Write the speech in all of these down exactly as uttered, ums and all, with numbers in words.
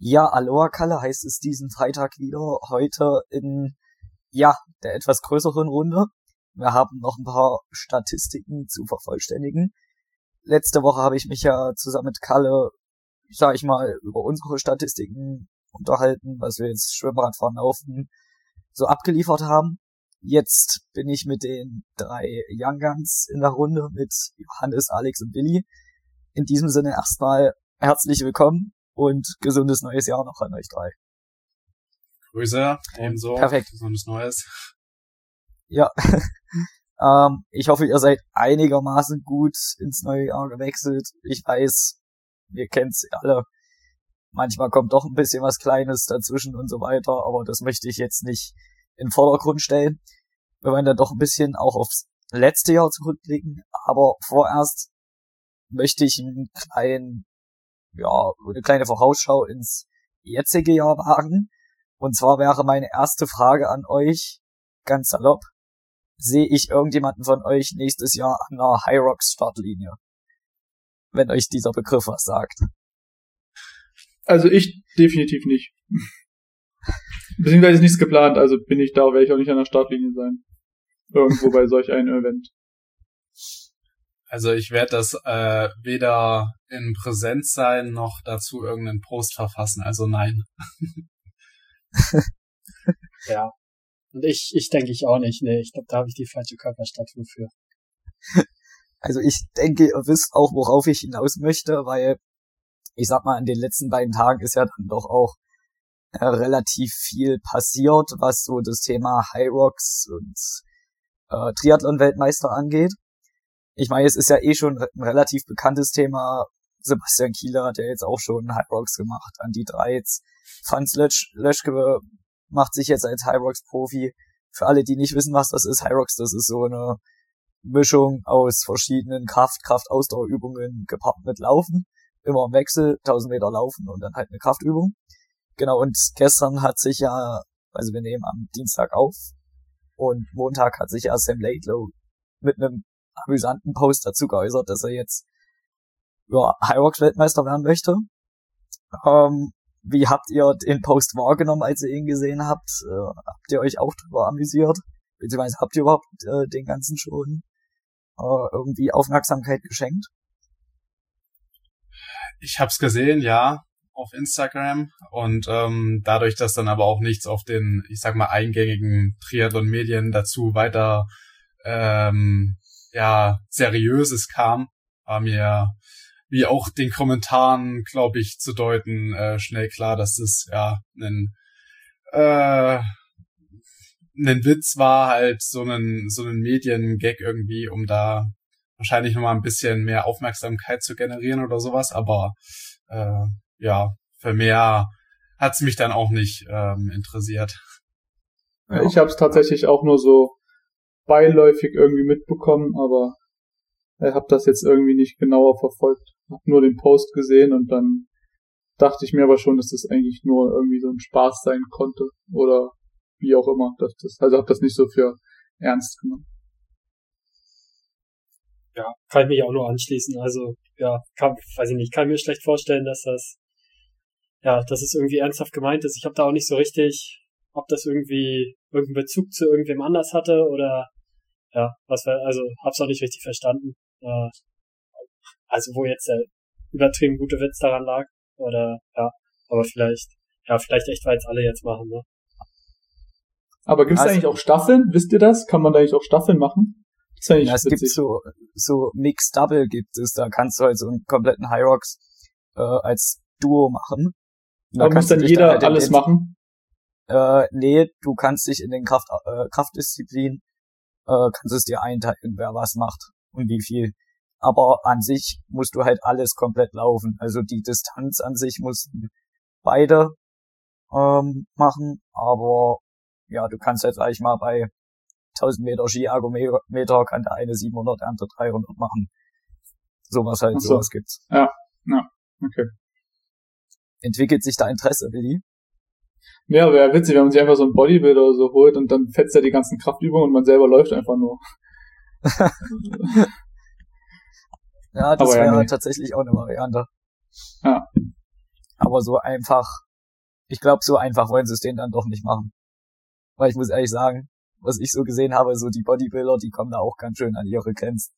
Ja, Aloha Kalle heißt es diesen Freitag wieder, heute in, ja, der etwas größeren Runde. Wir haben noch ein paar Statistiken zu vervollständigen. Letzte Woche habe ich mich ja zusammen mit Kalle, sag ich mal, über unsere Statistiken unterhalten, was wir jetzt Schwimmradfahren, Laufen so abgeliefert haben. Jetzt bin ich mit den drei Young Guns in der Runde, mit Johannes, Alex und Billy. In diesem Sinne erstmal herzlich willkommen und gesundes neues Jahr noch an euch drei. Grüße, ebenso. Perfekt. Gesundes Neues. Ja, ähm, ich hoffe, ihr seid einigermaßen gut ins neue Jahr gewechselt. Ich weiß, ihr kennt's alle. Manchmal kommt doch ein bisschen was Kleines dazwischen und so weiter, aber das möchte ich jetzt nicht in den Vordergrund stellen. Wir wollen dann doch ein bisschen auch aufs letzte Jahr zurückblicken, aber vorerst möchte ich einen kleinen, ja, eine kleine Vorausschau ins jetzige Jahr wagen. Und zwar wäre meine erste Frage an euch, ganz salopp: Sehe ich irgendjemanden von euch nächstes Jahr an einer Hyrox Startlinie? Wenn euch dieser Begriff was sagt. Also ich definitiv nicht. Beziehungsweise ist nichts geplant, also bin ich da, werde ich auch nicht an der Startlinie sein. Irgendwo bei solch einem Event. Also ich werde das äh, weder in Präsenz sein, noch dazu irgendeinen Post verfassen, also nein. Ja. Und ich, ich denke ich auch nicht, nee, ich glaube, da habe ich die falsche Körperstatur für. Also ich denke, ihr wisst auch, worauf ich hinaus möchte, weil, ich sag mal, in den letzten beiden Tagen ist ja dann doch auch äh, relativ viel passiert, was so das Thema Hyrox und äh, Triathlon-Weltmeister angeht. Ich meine, es ist ja eh schon ein relativ bekanntes Thema. Sebastian Kieler hat ja jetzt auch schon Hyrox gemacht. Andi Dreitz, Franz Lötsch, Löschke macht sich jetzt als Hyrox-Profi. Für alle, die nicht wissen, was das ist, Hyrox, das ist so eine Mischung aus verschiedenen Kraft-, Kraft-Ausdauerübungen gepaart mit Laufen. Immer im Wechsel, tausend Meter laufen und dann halt eine Kraftübung. Genau, und gestern hat sich ja, also wir nehmen am Dienstag auf, und Montag hat sich ja Sam Laidlow mit einem amüsanten Post dazu geäußert, dass er jetzt ja, Hyrox-Weltmeister werden möchte. Ähm, wie habt ihr den Post wahrgenommen, als ihr ihn gesehen habt? Äh, habt ihr euch auch drüber amüsiert? Beziehungsweise habt ihr überhaupt äh, den Ganzen schon äh, irgendwie Aufmerksamkeit geschenkt? Ich hab's gesehen, ja, auf Instagram, und ähm, dadurch, dass dann aber auch nichts auf den, ich sag mal, eingängigen Triathlon-Medien dazu weiter ähm, ja seriöses kam, war mir, wie auch den Kommentaren, glaube ich, zu deuten, äh, schnell klar, dass das ja ein äh, ein Witz war, halt so einen so einen Mediengag irgendwie, um da wahrscheinlich nochmal ein bisschen mehr Aufmerksamkeit zu generieren oder sowas, aber äh, ja, für mehr hat's mich dann auch nicht ähm, interessiert. Ja. Ich habe es tatsächlich auch nur so beiläufig irgendwie mitbekommen, aber ich habe das jetzt irgendwie nicht genauer verfolgt. Hab nur den Post gesehen und dann dachte ich mir aber schon, dass das eigentlich nur irgendwie so ein Spaß sein konnte oder wie auch immer. Das, das, also habe das nicht so für ernst genommen. Ja, kann ich mich auch nur anschließen. Also, ja, kann, weiß ich nicht, kann mir schlecht vorstellen, dass das, ja, dass es irgendwie ernsthaft gemeint ist. Ich habe da auch nicht so richtig, ob das irgendwie irgendeinen Bezug zu irgendwem anders hatte oder, ja, was wir, also, hab's auch nicht richtig verstanden. Äh, also, wo jetzt der übertrieben gute Witz daran lag, oder, ja, aber vielleicht, ja, vielleicht echt, weil es alle jetzt machen, ne? Aber gibt's also, eigentlich auch Staffeln? Wisst ihr das? Kann man da eigentlich auch Staffeln machen? Ja, es witzig. gibt so, so Mixed Double gibt es, da kannst du halt so einen kompletten Hyrox äh, als Duo machen. Da Aber muss dann jeder dann halt alles den, machen? Äh, nee, du kannst dich in den Kraft, äh, Kraftdisziplin, äh, kannst es dir einteilen, wer was macht und wie viel. Aber an sich musst du halt alles komplett laufen. Also die Distanz an sich mussten beide ähm, machen, aber ja, du kannst jetzt sag ich mal bei tausend Meter Ski-Ergometer kann der eine siebenhundert, der andere dreihundert machen. Sowas halt, so. sowas gibt's. Ja, ja, okay. Entwickelt sich da Interesse, Willi? Ja, wäre witzig, wenn man sich einfach so einen Bodybuilder oder so holt und dann fetzt er die ganzen Kraftübungen und man selber läuft einfach nur. Ja, das ja, wäre nee. tatsächlich auch eine Variante. Ja. Aber so einfach ich glaube, so einfach wollen sie es denen dann doch nicht machen. Weil ich muss ehrlich sagen, was ich so gesehen habe, so die Bodybuilder, die kommen da auch ganz schön an ihre Grenzen.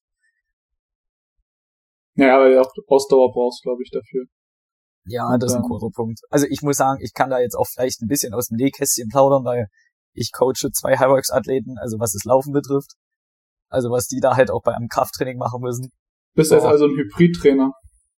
Ja, weil du auch Ausdauer brauchst, glaube ich, dafür. Ja, Und das ist ein dann- guter Punkt. Also ich muss sagen, ich kann da jetzt auch vielleicht ein bisschen aus dem Nähkästchen plaudern, weil ich coache zwei Hyrox-Athleten, also was das Laufen betrifft. Also was die da halt auch bei einem Krafttraining machen müssen. Bist jetzt Oh. also ein Hybrid-Trainer.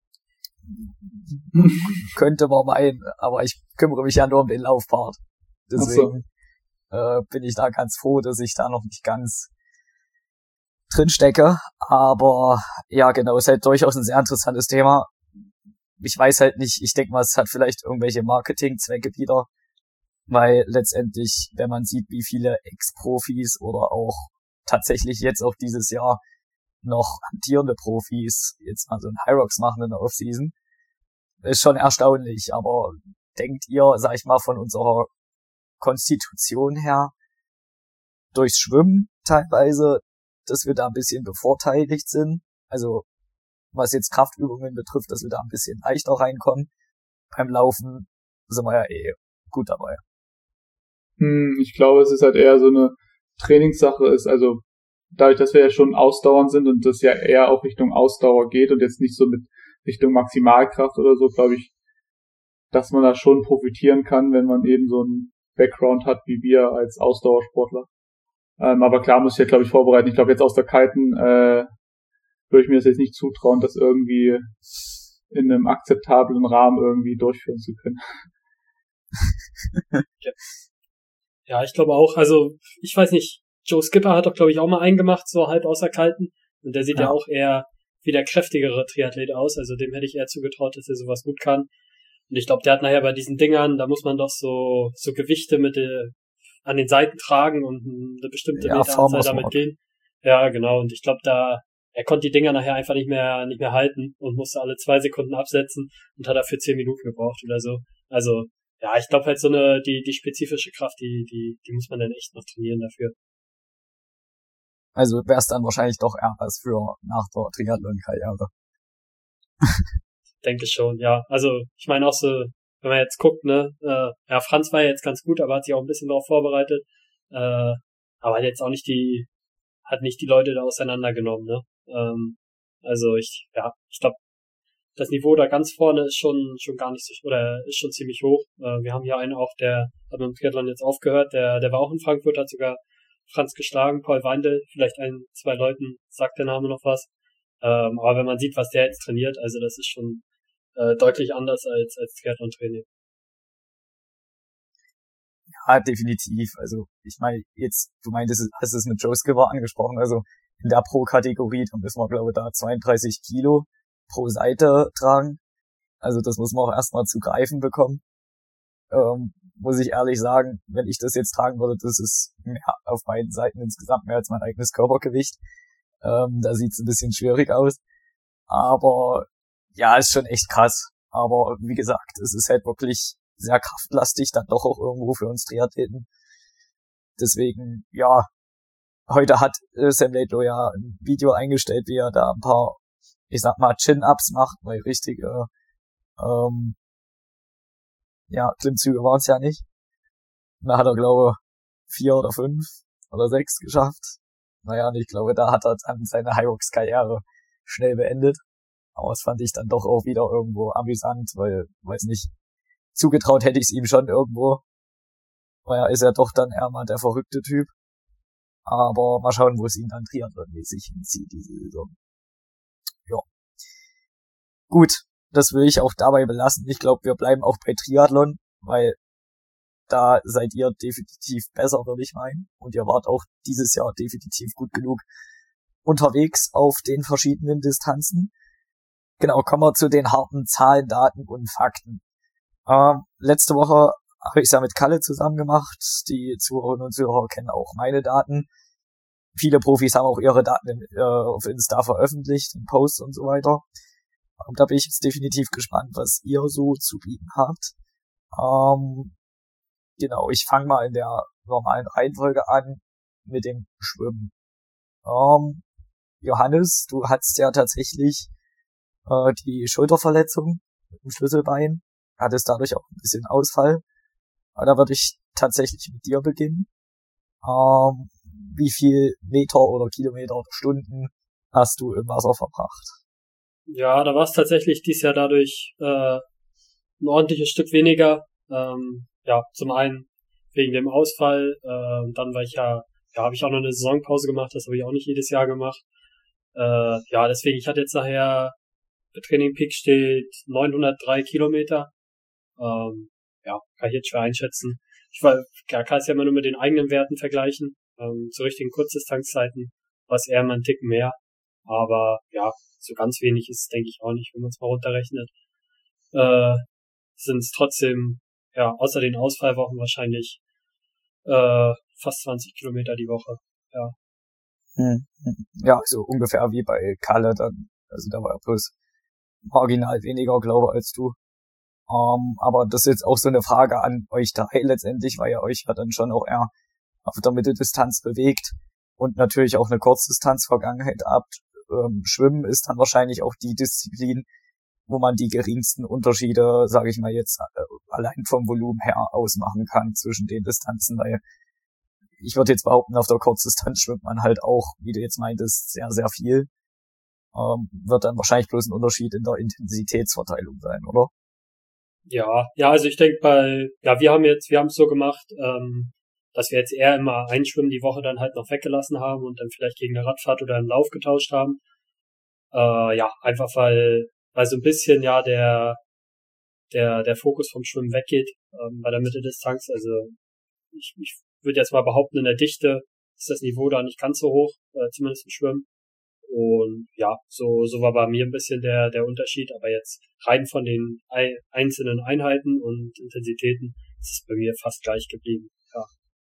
Könnte man meinen, aber ich kümmere mich ja nur um den Laufpart. Deswegen äh, bin ich da ganz froh, dass ich da noch nicht ganz drin stecke. Aber ja, genau, ist halt durchaus ein sehr interessantes Thema. Ich weiß halt nicht, ich denke mal, es hat vielleicht irgendwelche Marketingzwecke wieder, weil letztendlich, wenn man sieht, wie viele Ex-Profis oder auch tatsächlich jetzt auch dieses Jahr noch amtierende Profis jetzt mal so ein Hyrox machen in der Offseason, ist schon erstaunlich. Aber denkt ihr, sag ich mal, von unserer Konstitution her, durchs Schwimmen teilweise, dass wir da ein bisschen bevorteiligt sind? Also was jetzt Kraftübungen betrifft, dass wir da ein bisschen leichter reinkommen. Beim Laufen sind wir ja eh gut dabei. Hm, ich glaube, es ist halt eher so eine Trainingssache ist, also dadurch, dass wir ja schon ausdauernd sind und das ja eher auch Richtung Ausdauer geht und jetzt nicht so mit Richtung Maximalkraft oder so, glaube ich, dass man da schon profitieren kann, wenn man eben so einen Background hat wie wir als Ausdauersportler. Ähm, aber klar muss ich ja, glaube ich, vorbereiten. Ich glaube, jetzt aus der Kalten äh, würde ich mir das jetzt nicht zutrauen, das irgendwie in einem akzeptablen Rahmen irgendwie durchführen zu können. Ja, ich glaube auch, also ich weiß nicht, Joe Skipper hat doch, glaube ich, auch mal einen gemacht, so halb außer Kalten. Und der sieht ja, Ja. auch eher wie der kräftigere Triathlet aus, also dem hätte ich eher zugetraut, dass er sowas gut kann. Und ich glaube, der hat nachher bei diesen Dingern, da muss man doch so so Gewichte mit äh, an den Seiten tragen und eine bestimmte Ja, Meteranzahl Farmers damit Walk. gehen. Ja, genau. Und ich glaube, da er konnte die Dinger nachher einfach nicht mehr nicht mehr halten und musste alle zwei Sekunden absetzen und hat dafür zehn Minuten gebraucht oder so. Also ja, ich glaube halt so eine die die spezifische Kraft, die die die muss man dann echt noch trainieren dafür. Also wäre es dann wahrscheinlich doch eher was für nach der Triathlon-Karriere. Denke schon, ja. Also ich meine auch so, wenn man jetzt guckt, ne, äh, ja, Franz war ja jetzt ganz gut, aber hat sich auch ein bisschen darauf vorbereitet, äh, aber hat jetzt auch nicht die, hat nicht die Leute da auseinandergenommen, ne. Ähm, also ich, ja, ich glaube, das Niveau da ganz vorne ist schon schon gar nicht so, oder ist schon ziemlich hoch. Äh, wir haben hier einen auch, der hat mit dem Triathlon jetzt aufgehört, der der war auch in Frankfurt, hat sogar Franz geschlagen, Paul Weindl, vielleicht ein, zwei Leuten sagt der Name noch was. Ähm, aber wenn man sieht, was der jetzt trainiert, also das ist schon äh, deutlich anders als als Triathlon-Training. Ja, definitiv. Also ich meine, jetzt, du meintest, hast es mit Joe Skipper angesprochen, also in der Pro-Kategorie, da müssen wir, glaube ich, da zweiunddreißig Kilo pro Seite tragen. Also das muss man auch erstmal zu greifen bekommen. Ähm, muss ich ehrlich sagen, wenn ich das jetzt tragen würde, das ist mehr auf beiden Seiten insgesamt mehr als mein eigenes Körpergewicht. Ähm, da sieht's ein bisschen schwierig aus. Aber ja, ist schon echt krass. Aber wie gesagt, es ist halt wirklich sehr kraftlastig, dann doch auch irgendwo für uns Triathleten. Deswegen, ja, heute hat äh, Sam Laidlow ja ein Video eingestellt, wie er da ein paar, ich sag mal, Chin-Ups macht, weil richtige, ähm, ja, Klimmzüge waren es ja nicht. Und da hat er, glaube ich, vier oder fünf oder sechs geschafft. Naja, und ich glaube, da hat er dann seine Hyrox-Karriere schnell beendet. Aber das fand ich dann doch auch wieder irgendwo amüsant, weil, weiß nicht, zugetraut hätte ich es ihm schon irgendwo. Weil er ist ja doch dann eher mal der verrückte Typ. Aber mal schauen, wo es ihn dann triathlonmäßig hinzieht, diese Saison. Ja. Gut, das will ich auch dabei belassen. Ich glaube, wir bleiben auch bei Triathlon, weil da seid ihr definitiv besser, würde ich meinen. Und ihr wart auch dieses Jahr definitiv gut genug unterwegs auf den verschiedenen Distanzen. Genau, kommen wir zu den harten Zahlen, Daten und Fakten. Ähm, letzte Woche habe ich es ja mit Kalle zusammen gemacht. Die Zuhörerinnen und Zuhörer kennen auch meine Daten. Viele Profis haben auch ihre Daten in, äh, auf Insta veröffentlicht, in Posts und so weiter. Und da bin ich jetzt definitiv gespannt, was ihr so zu bieten habt. Ähm, genau, ich fange mal in der normalen Reihenfolge an mit dem Schwimmen. Ähm, Johannes, du hattest ja tatsächlich äh, die Schulterverletzung mit dem Schlüsselbein, hattest dadurch auch ein bisschen Ausfall. Aber da würde ich tatsächlich mit dir beginnen. Ähm, wie viel Meter oder Kilometer oder Stunden hast du im Wasser verbracht? Ja, da war es tatsächlich dieses Jahr dadurch äh, ein ordentliches Stück weniger. Ähm, ja, zum einen wegen dem Ausfall, äh, dann war ich ja, ja, habe ich auch noch eine Saisonpause gemacht, das habe ich auch nicht jedes Jahr gemacht. Äh, ja, deswegen, ich hatte jetzt nachher, bei Training Peak steht neunhundertdrei Kilometer. Ähm, ja, kann ich jetzt schwer einschätzen. Ich war, ja, kann es ja immer nur mit den eigenen Werten vergleichen. Ähm, zu richtigen Kurzdistanzzeiten war es eher mal einen Tick mehr. Aber ja, so ganz wenig ist es, denke ich, auch nicht, wenn man es mal runterrechnet. Äh, sind es trotzdem, ja, außer den Ausfallwochen wahrscheinlich äh, fast zwanzig Kilometer die Woche. Ja. Hm. Ja, so ungefähr wie bei Kalle dann. Also da war er bloß marginal weniger, glaube ich, als du. Um, aber das ist jetzt auch so eine Frage an euch drei letztendlich, weil ihr euch ja dann schon auch eher auf der Mitteldistanz bewegt und natürlich auch eine Kurzdistanz-Vergangenheit habt. Ähm, Schwimmen ist dann wahrscheinlich auch die Disziplin, wo man die geringsten Unterschiede, sage ich mal jetzt, äh, allein vom Volumen her ausmachen kann zwischen den Distanzen, weil ich würde jetzt behaupten, auf der Kurzdistanz schwimmt man halt auch, wie du jetzt meintest, sehr, sehr viel. Ähm, wird dann wahrscheinlich bloß ein Unterschied in der Intensitätsverteilung sein, oder? Ja, ja, also ich denke bei, ja, wir haben jetzt, wir haben es so gemacht, ähm, dass wir jetzt eher immer ein Schwimmen die Woche dann halt noch weggelassen haben und dann vielleicht gegen eine Radfahrt oder einen Lauf getauscht haben. Äh, ja, einfach weil, weil so ein bisschen ja der, der, der Fokus vom Schwimmen weggeht, ähm, bei der Mitteldistanz. Also ich, ich würde jetzt mal behaupten, in der Dichte ist das Niveau da nicht ganz so hoch, äh, zumindest im Schwimmen. Und ja, so so war bei mir ein bisschen der der Unterschied, aber jetzt rein von den ei- einzelnen Einheiten und Intensitäten ist es bei mir fast gleich geblieben. Ja.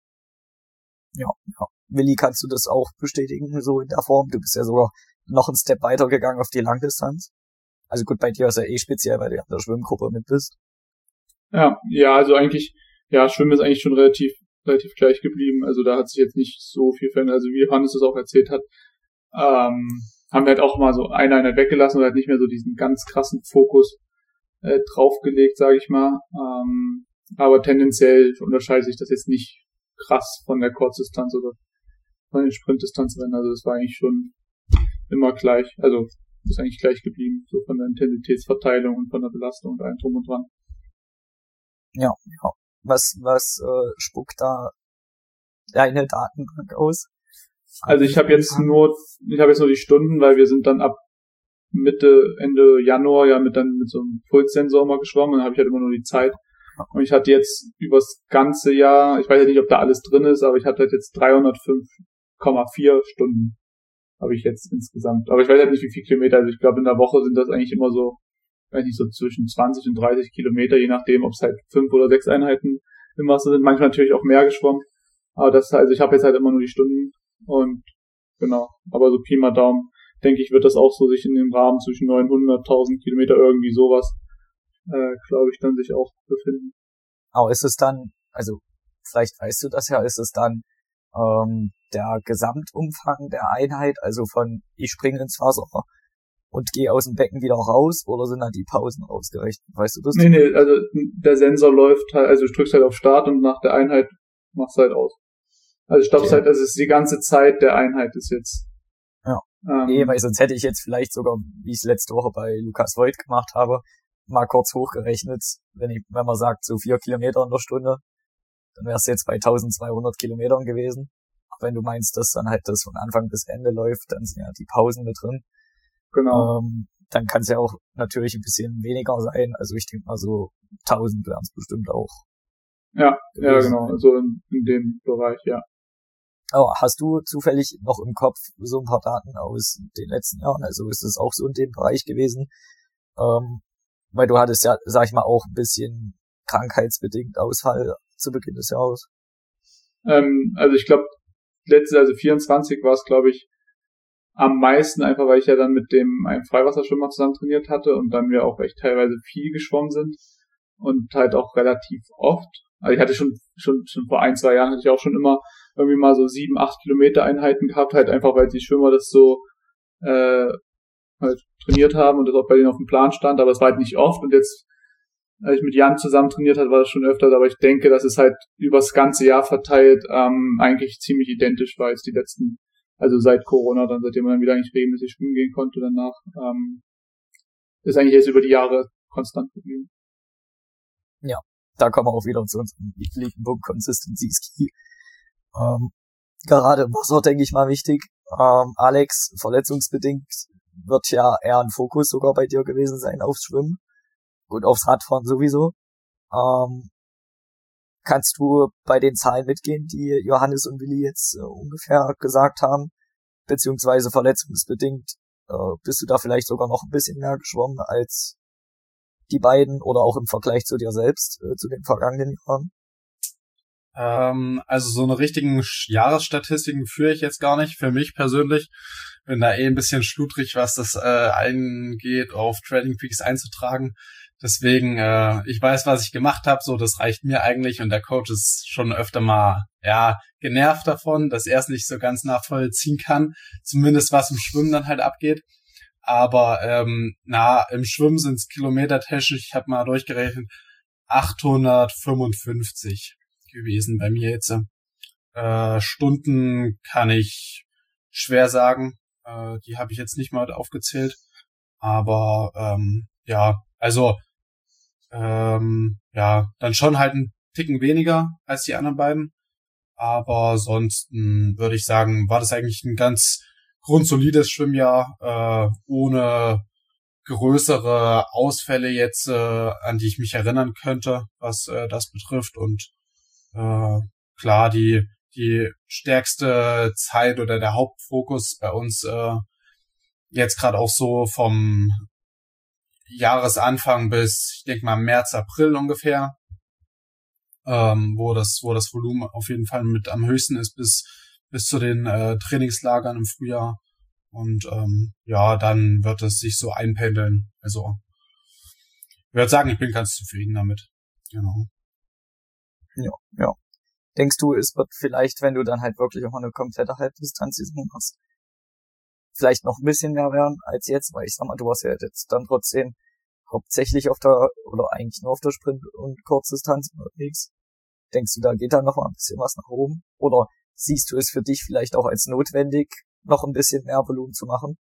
Ja, ja. Willi, kannst du das auch bestätigen, so in der Form? Du bist ja sogar noch einen Step weiter gegangen auf die Langdistanz. Also gut, bei dir ist ja eh speziell, weil du ja in der Schwimmgruppe mit bist. Ja, ja, also eigentlich, ja, Schwimmen ist eigentlich schon relativ relativ gleich geblieben. Also da hat sich jetzt nicht so viel verändert. Also wie Johannes es auch erzählt hat, ähm, haben wir halt auch mal so eine Einheit weggelassen und halt nicht mehr so diesen ganz krassen Fokus äh, draufgelegt, sage ich mal. Ähm, aber tendenziell unterscheidet sich das jetzt nicht krass von der Kurzdistanz oder von den Sprintdistanzrennen. Also das war eigentlich schon immer gleich. Also ist eigentlich gleich geblieben, so von der Intensitätsverteilung und von der Belastung und allem drum und dran. Ja, ja. Was, was äh, spuckt da deine Datenbank aus? Also ich habe jetzt nur, ich habe jetzt nur die Stunden, weil wir sind dann ab Mitte, Ende Januar ja mit dann mit so einem Pulssensor mal geschwommen, dann habe ich halt immer nur die Zeit. Und ich hatte jetzt übers ganze Jahr, ich weiß jetzt nicht, ob da alles drin ist, aber ich hatte halt jetzt dreihundertfünf Komma vier Stunden habe ich jetzt insgesamt. Aber ich weiß halt nicht, wie viel Kilometer, also ich glaube in der Woche sind das eigentlich immer so, weiß nicht, so zwischen zwanzig und dreißig Kilometer, je nachdem, ob es halt fünf oder sechs Einheiten im Wasser sind, manchmal natürlich auch mehr geschwommen. Aber das, also ich habe jetzt halt immer nur die Stunden. Und genau, aber so Pi mal Daumen, denke ich, wird das auch so sich in dem Rahmen zwischen neunhundert, tausend Kilometer irgendwie sowas, äh, glaube ich, dann sich auch befinden. Aber ist es dann, also vielleicht weißt du das ja, ist es dann ähm, der Gesamtumfang der Einheit, also von ich springe ins Wasser und gehe aus dem Becken wieder raus, oder sind dann die Pausen ausgerechnet? Weißt du das? Nee, nee, also der Sensor läuft halt, also du drückst halt auf Start und nach der Einheit machst du halt aus. Also stoppst halt, also es ist die ganze Zeit der Einheit ist jetzt. Ja. Ähm, Nee, weil sonst hätte ich jetzt vielleicht sogar, wie ich es letzte Woche bei Lukas Voigt gemacht habe, mal kurz hochgerechnet, wenn ich, wenn man sagt, so vier Kilometer in der Stunde, dann wäre es jetzt bei eintausendzweihundert Kilometern gewesen. Aber wenn du meinst, dass dann halt das von Anfang bis Ende läuft, dann sind ja die Pausen mit drin. Genau. Ähm, dann kann es ja auch natürlich ein bisschen weniger sein. Also ich denke mal so tausend wären es bestimmt auch. Ja, ja, gewesen. genau, so in, in dem Bereich, ja. Aber hast du zufällig noch im Kopf so ein paar Daten aus den letzten Jahren? Also ist es auch so in dem Bereich gewesen? Ähm, weil du hattest ja, sag ich mal, auch ein bisschen krankheitsbedingt Ausfall zu Beginn des Jahres. Ähm, also ich glaube, letzte, also vierundzwanzig war es, glaube ich, am meisten, einfach weil ich ja dann mit dem einem Freiwasserschwimmer zusammen trainiert hatte und dann wir auch echt teilweise viel geschwommen sind und halt auch relativ oft. Also ich hatte schon schon schon vor ein, zwei Jahren hatte ich auch schon immer irgendwie mal so sieben, acht Kilometer Einheiten gehabt, halt einfach weil die Schwimmer das so äh, halt trainiert haben und das auch bei denen auf dem Plan stand, aber es war halt nicht oft und jetzt als ich mit Jan zusammen trainiert habe, war das schon öfters, aber ich denke, dass es halt übers ganze Jahr verteilt ähm, eigentlich ziemlich identisch war als die letzten, also seit Corona, dann seitdem man dann wieder eigentlich regelmäßig schwimmen gehen konnte danach, ähm, ist eigentlich jetzt über die Jahre konstant geblieben. Ja, da kommen wir auch wieder zu unserem lieblichen Punkt Consistency is key. Ähm, gerade im Wasser, denke ich mal, wichtig. Ähm, Alex, verletzungsbedingt wird ja eher ein Fokus sogar bei dir gewesen sein aufs Schwimmen und aufs Radfahren sowieso. Ähm, kannst du bei den Zahlen mitgehen, die Johannes und Willi jetzt äh, ungefähr gesagt haben, beziehungsweise verletzungsbedingt äh, bist du da vielleicht sogar noch ein bisschen mehr geschwommen als die beiden oder auch im Vergleich zu dir selbst, äh, zu den vergangenen Jahren? Ähm, also so eine richtigen Jahresstatistiken führe ich jetzt gar nicht. Für mich persönlich bin da eh ein bisschen schludrig, was das äh, eingeht, auf Training Peaks einzutragen. Deswegen, äh, ich weiß, was ich gemacht habe, so das reicht mir eigentlich und der Coach ist schon öfter mal ja genervt davon, dass er es nicht so ganz nachvollziehen kann, zumindest was im Schwimmen dann halt abgeht. Aber ähm, na, im Schwimmen sind es kilometertechnisch, ich habe mal durchgerechnet, achthundertfünfundfünfzig gewesen bei mir jetzt. Äh, Stunden kann ich schwer sagen, äh, die habe ich jetzt nicht mal aufgezählt, aber ähm, ja, also ähm, ja, dann schon halt ein Ticken weniger als die anderen beiden, aber sonst mh, würde ich sagen, war das eigentlich ein ganz grundsolides Schwimmjahr, äh, ohne größere Ausfälle jetzt, äh, an die ich mich erinnern könnte, was äh, das betrifft. Und äh, klar, die die stärkste Zeit oder der Hauptfokus bei uns äh, jetzt gerade auch so vom Jahresanfang bis, ich denke mal, März, April ungefähr, ähm, wo das wo das Volumen auf jeden Fall mit am höchsten ist bis bis zu den äh, Trainingslagern im Frühjahr. Und ähm, ja, dann wird es sich so einpendeln. Also ich würde sagen, ich bin ganz zufrieden damit. Genau. Ja, ja. Denkst du, es wird vielleicht, wenn du dann halt wirklich auch eine komplette Halbdistanz-Saison hast, vielleicht noch ein bisschen mehr werden als jetzt? Weil ich sag mal, du warst ja jetzt dann trotzdem hauptsächlich auf der, oder eigentlich nur auf der Sprint- und Kurzdistanz unterwegs. Denkst du, da geht dann noch mal ein bisschen was nach oben? Oder siehst du es für dich vielleicht auch als notwendig, noch ein bisschen mehr Volumen zu machen?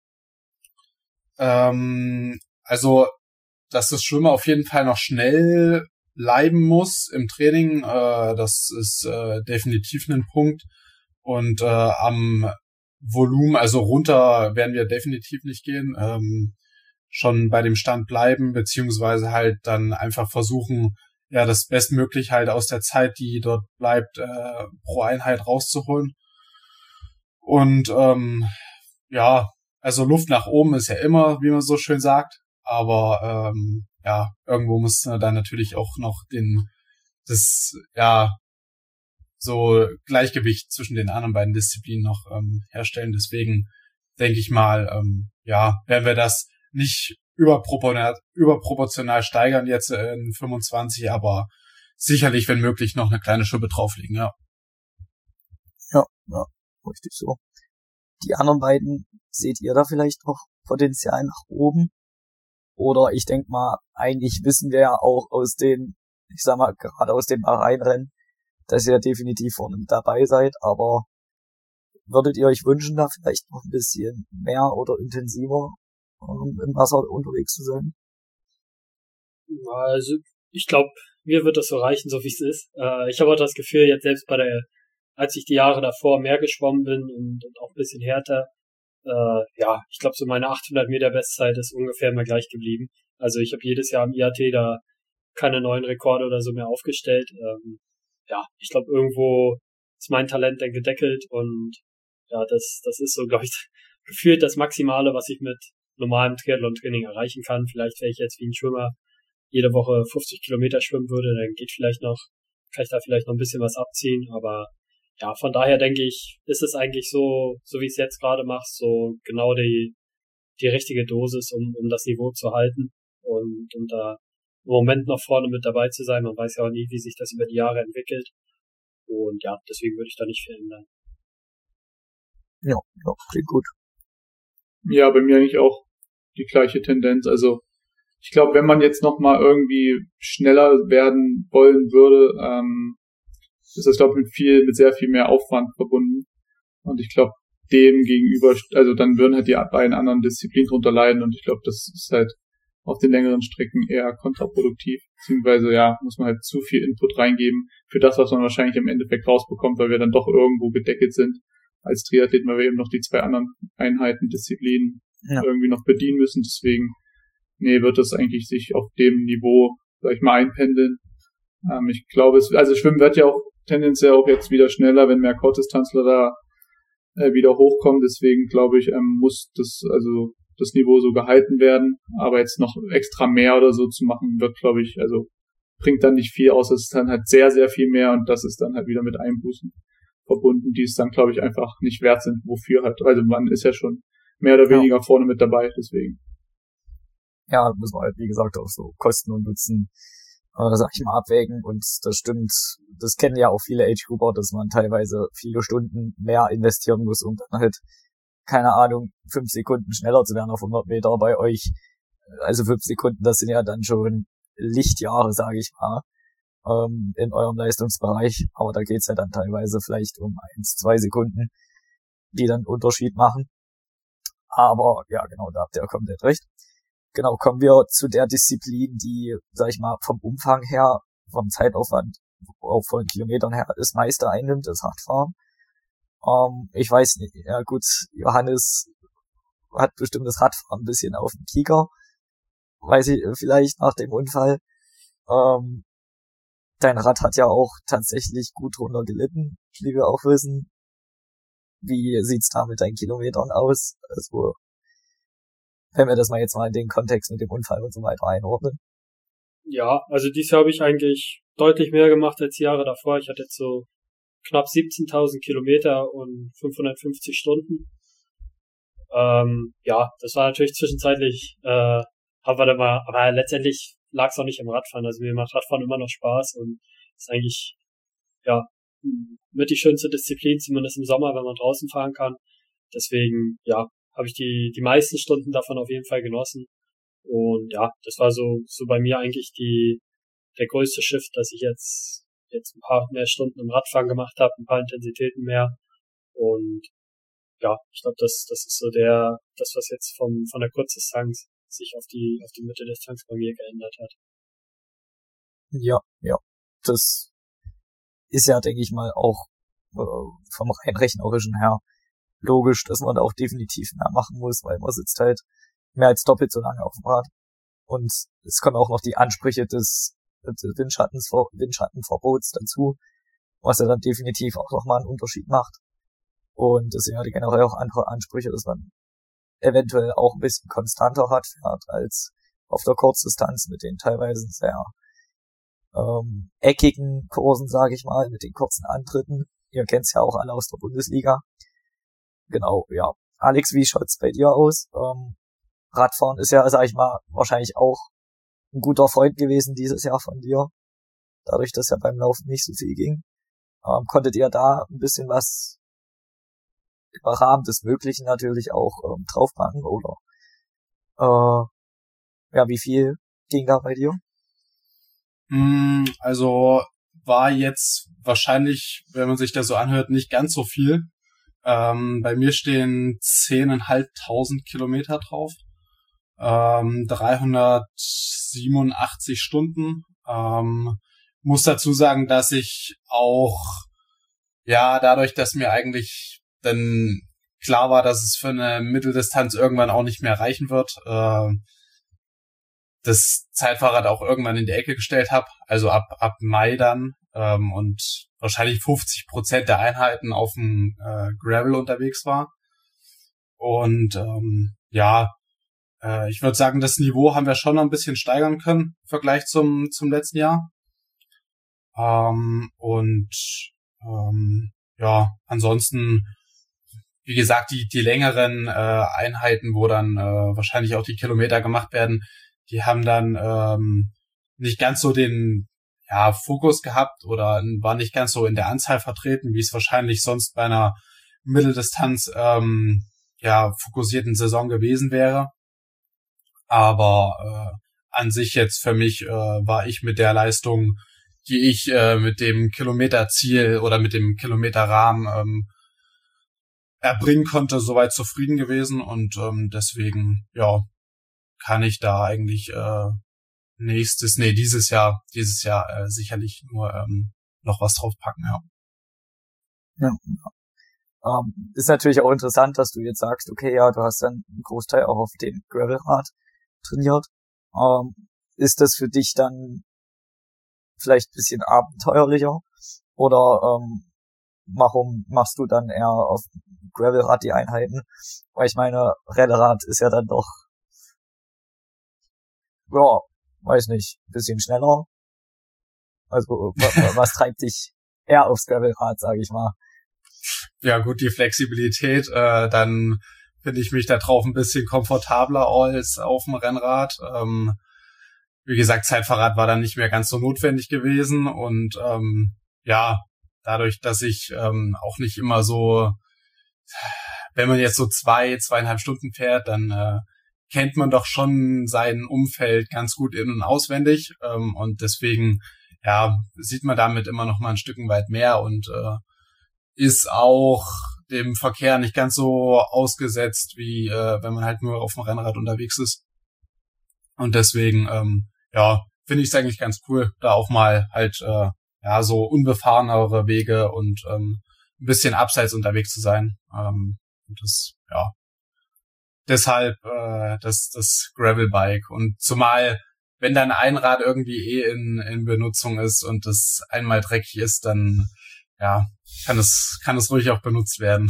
Ähm, also, dass das Schwimmen auf jeden Fall noch schnell bleiben muss im Training, äh, das ist äh, definitiv ein Punkt. Und äh, am Volumen, also runter werden wir definitiv nicht gehen. Ähm, schon bei dem Stand bleiben, beziehungsweise halt dann einfach versuchen, ja, das bestmöglich halt aus der Zeit, die dort bleibt, äh, pro Einheit rauszuholen. Und ähm, ja, also Luft nach oben ist ja immer, wie man so schön sagt, aber ähm, ja, irgendwo muss dann natürlich auch noch den das ja so Gleichgewicht zwischen den anderen beiden Disziplinen noch ähm, herstellen. Deswegen denke ich mal, ähm, ja, werden wir das nicht überproportional, überproportional steigern jetzt in fünfundzwanzig, aber sicherlich, wenn möglich, noch eine kleine Schippe drauflegen, ja. Ja, ja, richtig so. Die anderen beiden, seht ihr da vielleicht noch Potenzial nach oben? Oder ich denke mal, eigentlich wissen wir ja auch aus den, ich sag mal, gerade aus dem Bahrain-Rennen, dass ihr definitiv vorne mit dabei seid, aber würdet ihr euch wünschen, da vielleicht noch ein bisschen mehr oder intensiver um, im Wasser unterwegs zu sein? Also, ich glaube, mir wird das so reichen, so wie es ist. Äh, ich habe auch das Gefühl, jetzt selbst bei der, als ich die Jahre davor mehr geschwommen bin und, und auch ein bisschen härter, äh, ja, ich glaube, so meine achthundert Meter Bestzeit ist ungefähr immer gleich geblieben. Also ich habe jedes Jahr im I A T da keine neuen Rekorde oder so mehr aufgestellt. Ähm, ja, ich glaube, irgendwo ist mein Talent dann gedeckelt und ja, das, das ist so, glaube ich, gefühlt das Maximale, was ich mit normalem Triathlon-Training erreichen kann. Vielleicht, wenn ich jetzt wie ein Schwimmer jede Woche fünfzig Kilometer schwimmen würde, dann geht vielleicht noch, kann ich da vielleicht noch ein bisschen was abziehen, aber ja, von daher denke ich, ist es eigentlich so, so wie ich es jetzt gerade mache, so genau die, die richtige Dosis, um, um das Niveau zu halten und, und da im Moment noch vorne mit dabei zu sein. Man weiß ja auch nie, wie sich das über die Jahre entwickelt. Und ja, deswegen würde ich da nicht viel ändern. Ja, ja, klingt gut. Ja, bei mir eigentlich auch die gleiche Tendenz. Also ich glaube, wenn man jetzt noch mal irgendwie schneller werden wollen würde, ähm, ist das, glaube ich, mit viel, mit sehr viel mehr Aufwand verbunden. Und ich glaube, dem gegenüber, also dann würden halt die beiden anderen Disziplinen drunter leiden. Und ich glaube, das ist halt auf den längeren Strecken eher kontraproduktiv. Beziehungsweise, ja, muss man halt zu viel Input reingeben für das, was man wahrscheinlich im Endeffekt rausbekommt, weil wir dann doch irgendwo gedeckelt sind als Triathlet, weil wir eben noch die zwei anderen Einheiten, Disziplinen ja. irgendwie noch bedienen müssen. Deswegen, nee, wird das eigentlich sich auf dem Niveau, sag ich mal, einpendeln. Ähm, ich glaube, es, also Schwimmen wird ja auch tendenziell auch jetzt wieder schneller, wenn mehr Kurzdistanzler da äh, wieder hochkommen. Deswegen glaube ich, ähm, muss das, also das Niveau so gehalten werden. Aber jetzt noch extra mehr oder so zu machen, wird, glaube ich, also bringt dann nicht viel aus. Es ist dann halt sehr, sehr viel mehr und das ist dann halt wieder mit Einbußen verbunden, die es dann, glaube ich, einfach nicht wert sind, wofür halt. Also man ist ja schon mehr oder weniger ja. vorne mit dabei, deswegen. Ja, muss man halt, wie gesagt, auch so Kosten und Nutzen, äh, sag ich mal, abwägen. Und das stimmt, das kennen ja auch viele Age-Grouper, dass man teilweise viele Stunden mehr investieren muss, um dann halt, keine Ahnung, fünf Sekunden schneller zu werden auf hundert Meter bei euch. Also fünf Sekunden, das sind ja dann schon Lichtjahre, sage ich mal, ähm, in eurem Leistungsbereich. Aber da geht's ja dann teilweise vielleicht um eins, zwei Sekunden, die dann Unterschied machen. Aber ja, genau, da habt ihr komplett recht. Genau, kommen wir zu der Disziplin, die, sag ich mal, vom Umfang her, vom Zeitaufwand, auch von Kilometern her, das meiste einnimmt, das Radfahren. Ähm, ich weiß nicht, ja gut, Johannes hat bestimmt das Radfahren ein bisschen auf dem Kieker, weiß ich, vielleicht nach dem Unfall. Ähm, dein Rad hat ja auch tatsächlich gut drunter gelitten, wie wir auch wissen. Wie sieht's da mit deinen Kilometern aus? Also, wenn wir das mal jetzt mal in den Kontext mit dem Unfall und so weiter einordnen. Ja, also dieses Jahr habe ich eigentlich deutlich mehr gemacht als die Jahre davor. Ich hatte jetzt so knapp siebzehntausend Kilometer und fünfhundertfünfzig Stunden. Ähm, ja, das war natürlich zwischenzeitlich, äh, haben wir da mal, aber letztendlich lag es auch nicht am Radfahren. Also mir macht Radfahren immer noch Spaß und ist eigentlich, ja, mit die schönste Disziplin, zumindest im Sommer, wenn man draußen fahren kann. Deswegen, ja, habe ich die die meisten Stunden davon auf jeden Fall genossen. Und ja, das war so so bei mir eigentlich die der größte Shift, dass ich jetzt jetzt ein paar mehr Stunden im Radfahren gemacht habe, ein paar Intensitäten mehr. Und ja, ich glaube, das das ist so der das, was jetzt vom von der Kurzdistanz sich auf die auf die Mitteldistanz bei mir geändert hat. Ja, ja, das ist ja, denke ich mal, auch äh, vom rein rechnerischen her logisch, dass man da auch definitiv mehr machen muss, weil man sitzt halt mehr als doppelt so lange auf dem Rad. Und es kommen auch noch die Ansprüche des, des Windschattens, Windschattenverbots dazu, was ja dann definitiv auch nochmal einen Unterschied macht. Und es sind ja generell auch andere Ansprüche, dass man eventuell auch ein bisschen konstanter Rad fährt als auf der Kurzdistanz mit den teilweise sehr ähm, eckigen Kursen, sage ich mal, mit den kurzen Antritten. Ihr kennt's ja auch alle aus der Bundesliga. Genau, ja. Alex, wie schaut's bei dir aus? Ähm, Radfahren ist ja, sag ich mal, wahrscheinlich auch ein guter Freund gewesen dieses Jahr von dir. Dadurch, dass ja beim Laufen nicht so viel ging. Ähm, konntet ihr da ein bisschen was im Rahmen des Möglichen natürlich auch ähm, draufpacken, oder? Äh, ja, wie viel ging da bei dir? Also war jetzt wahrscheinlich, wenn man sich das so anhört, nicht ganz so viel. Ähm, bei mir stehen zehntausendfünfhundert Kilometer drauf, ähm, dreihundertsiebenundachtzig Stunden. Ähm, muss dazu sagen, dass ich auch, ja, dadurch, dass mir eigentlich dann klar war, dass es für eine Mitteldistanz irgendwann auch nicht mehr reichen wird, äh, das Zeitfahrrad auch irgendwann in die Ecke gestellt habe, also ab ab Mai dann, ähm, und wahrscheinlich fünfzig Prozent der Einheiten auf dem äh, Gravel unterwegs war. Und ähm, ja, äh, ich würde sagen, das Niveau haben wir schon noch ein bisschen steigern können im Vergleich zum zum letzten Jahr. Ähm, und ähm, ja, ansonsten, wie gesagt, die die längeren äh, Einheiten, wo dann äh, wahrscheinlich auch die Kilometer gemacht werden, die haben dann ähm, nicht ganz so den ja Fokus gehabt oder war nicht ganz so in der Anzahl vertreten, wie es wahrscheinlich sonst bei einer Mitteldistanz ähm, ja fokussierten Saison gewesen wäre. Aber äh, an sich jetzt für mich äh, war ich mit der Leistung, die ich äh, mit dem Kilometerziel oder mit dem Kilometerrahmen ähm, erbringen konnte, soweit zufrieden gewesen und ähm, deswegen, ja, kann ich da eigentlich äh, nächstes, nee, dieses Jahr, dieses Jahr äh, sicherlich nur ähm, noch was draufpacken, ja. Ja. Ähm, ist natürlich auch interessant, dass du jetzt sagst, okay, ja, du hast dann einen Großteil auch auf dem Gravelrad trainiert. Ähm, ist das für dich dann vielleicht ein bisschen abenteuerlicher? Oder ähm, warum machst du dann eher auf Gravelrad die Einheiten? Weil ich meine, Rallyrad ist ja dann doch, ja, weiß nicht, ein bisschen schneller. Also was, was treibt dich eher aufs Gravelrad, sage ich mal? Ja gut, die Flexibilität, äh, dann finde ich mich da drauf ein bisschen komfortabler als auf dem Rennrad. Ähm, wie gesagt, Zeitfahrrad war dann nicht mehr ganz so notwendig gewesen und ähm, ja, dadurch, dass ich ähm, auch nicht immer so, wenn man jetzt so zwei, zweieinhalb Stunden fährt, dann äh, kennt man doch schon sein Umfeld ganz gut in- und auswendig ähm, und deswegen, ja, sieht man damit immer noch mal ein Stück weit mehr und äh, ist auch dem Verkehr nicht ganz so ausgesetzt, wie äh, wenn man halt nur auf dem Rennrad unterwegs ist. Und deswegen, ähm, ja, finde ich es eigentlich ganz cool, da auch mal halt äh, ja so unbefahrenere Wege und ähm, ein bisschen abseits unterwegs zu sein. Ähm, und das, ja, deshalb äh, das das Gravelbike. Und zumal, wenn dann ein Rad irgendwie eh in in Benutzung ist und das einmal dreckig ist, dann ja, kann es, kann es ruhig auch benutzt werden.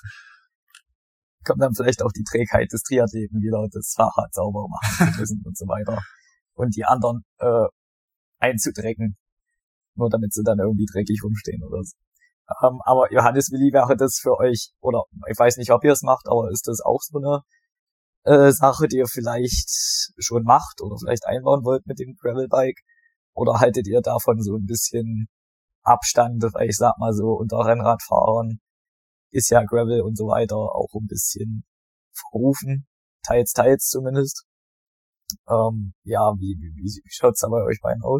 Kommt dann vielleicht auch die Trägheit des Triathleten wieder, das Fahrrad sauber machen zu müssen und so weiter. Und die anderen äh, einzudrecken, nur damit sie dann irgendwie dreckig rumstehen oder so. Ähm, aber Johannes, Willi, wäre das für euch, oder ich weiß nicht, ob ihr es macht, aber ist das auch so eine äh, Sache, die ihr vielleicht schon macht oder vielleicht einbauen wollt mit dem Gravelbike? Oder haltet ihr davon so ein bisschen Abstand, weil ich sag mal so, unter Rennradfahrern ist ja Gravel und so weiter auch ein bisschen verrufen, teils, teils zumindest. Ähm, ja, wie, wie, wie schaut's da bei euch beiden aus?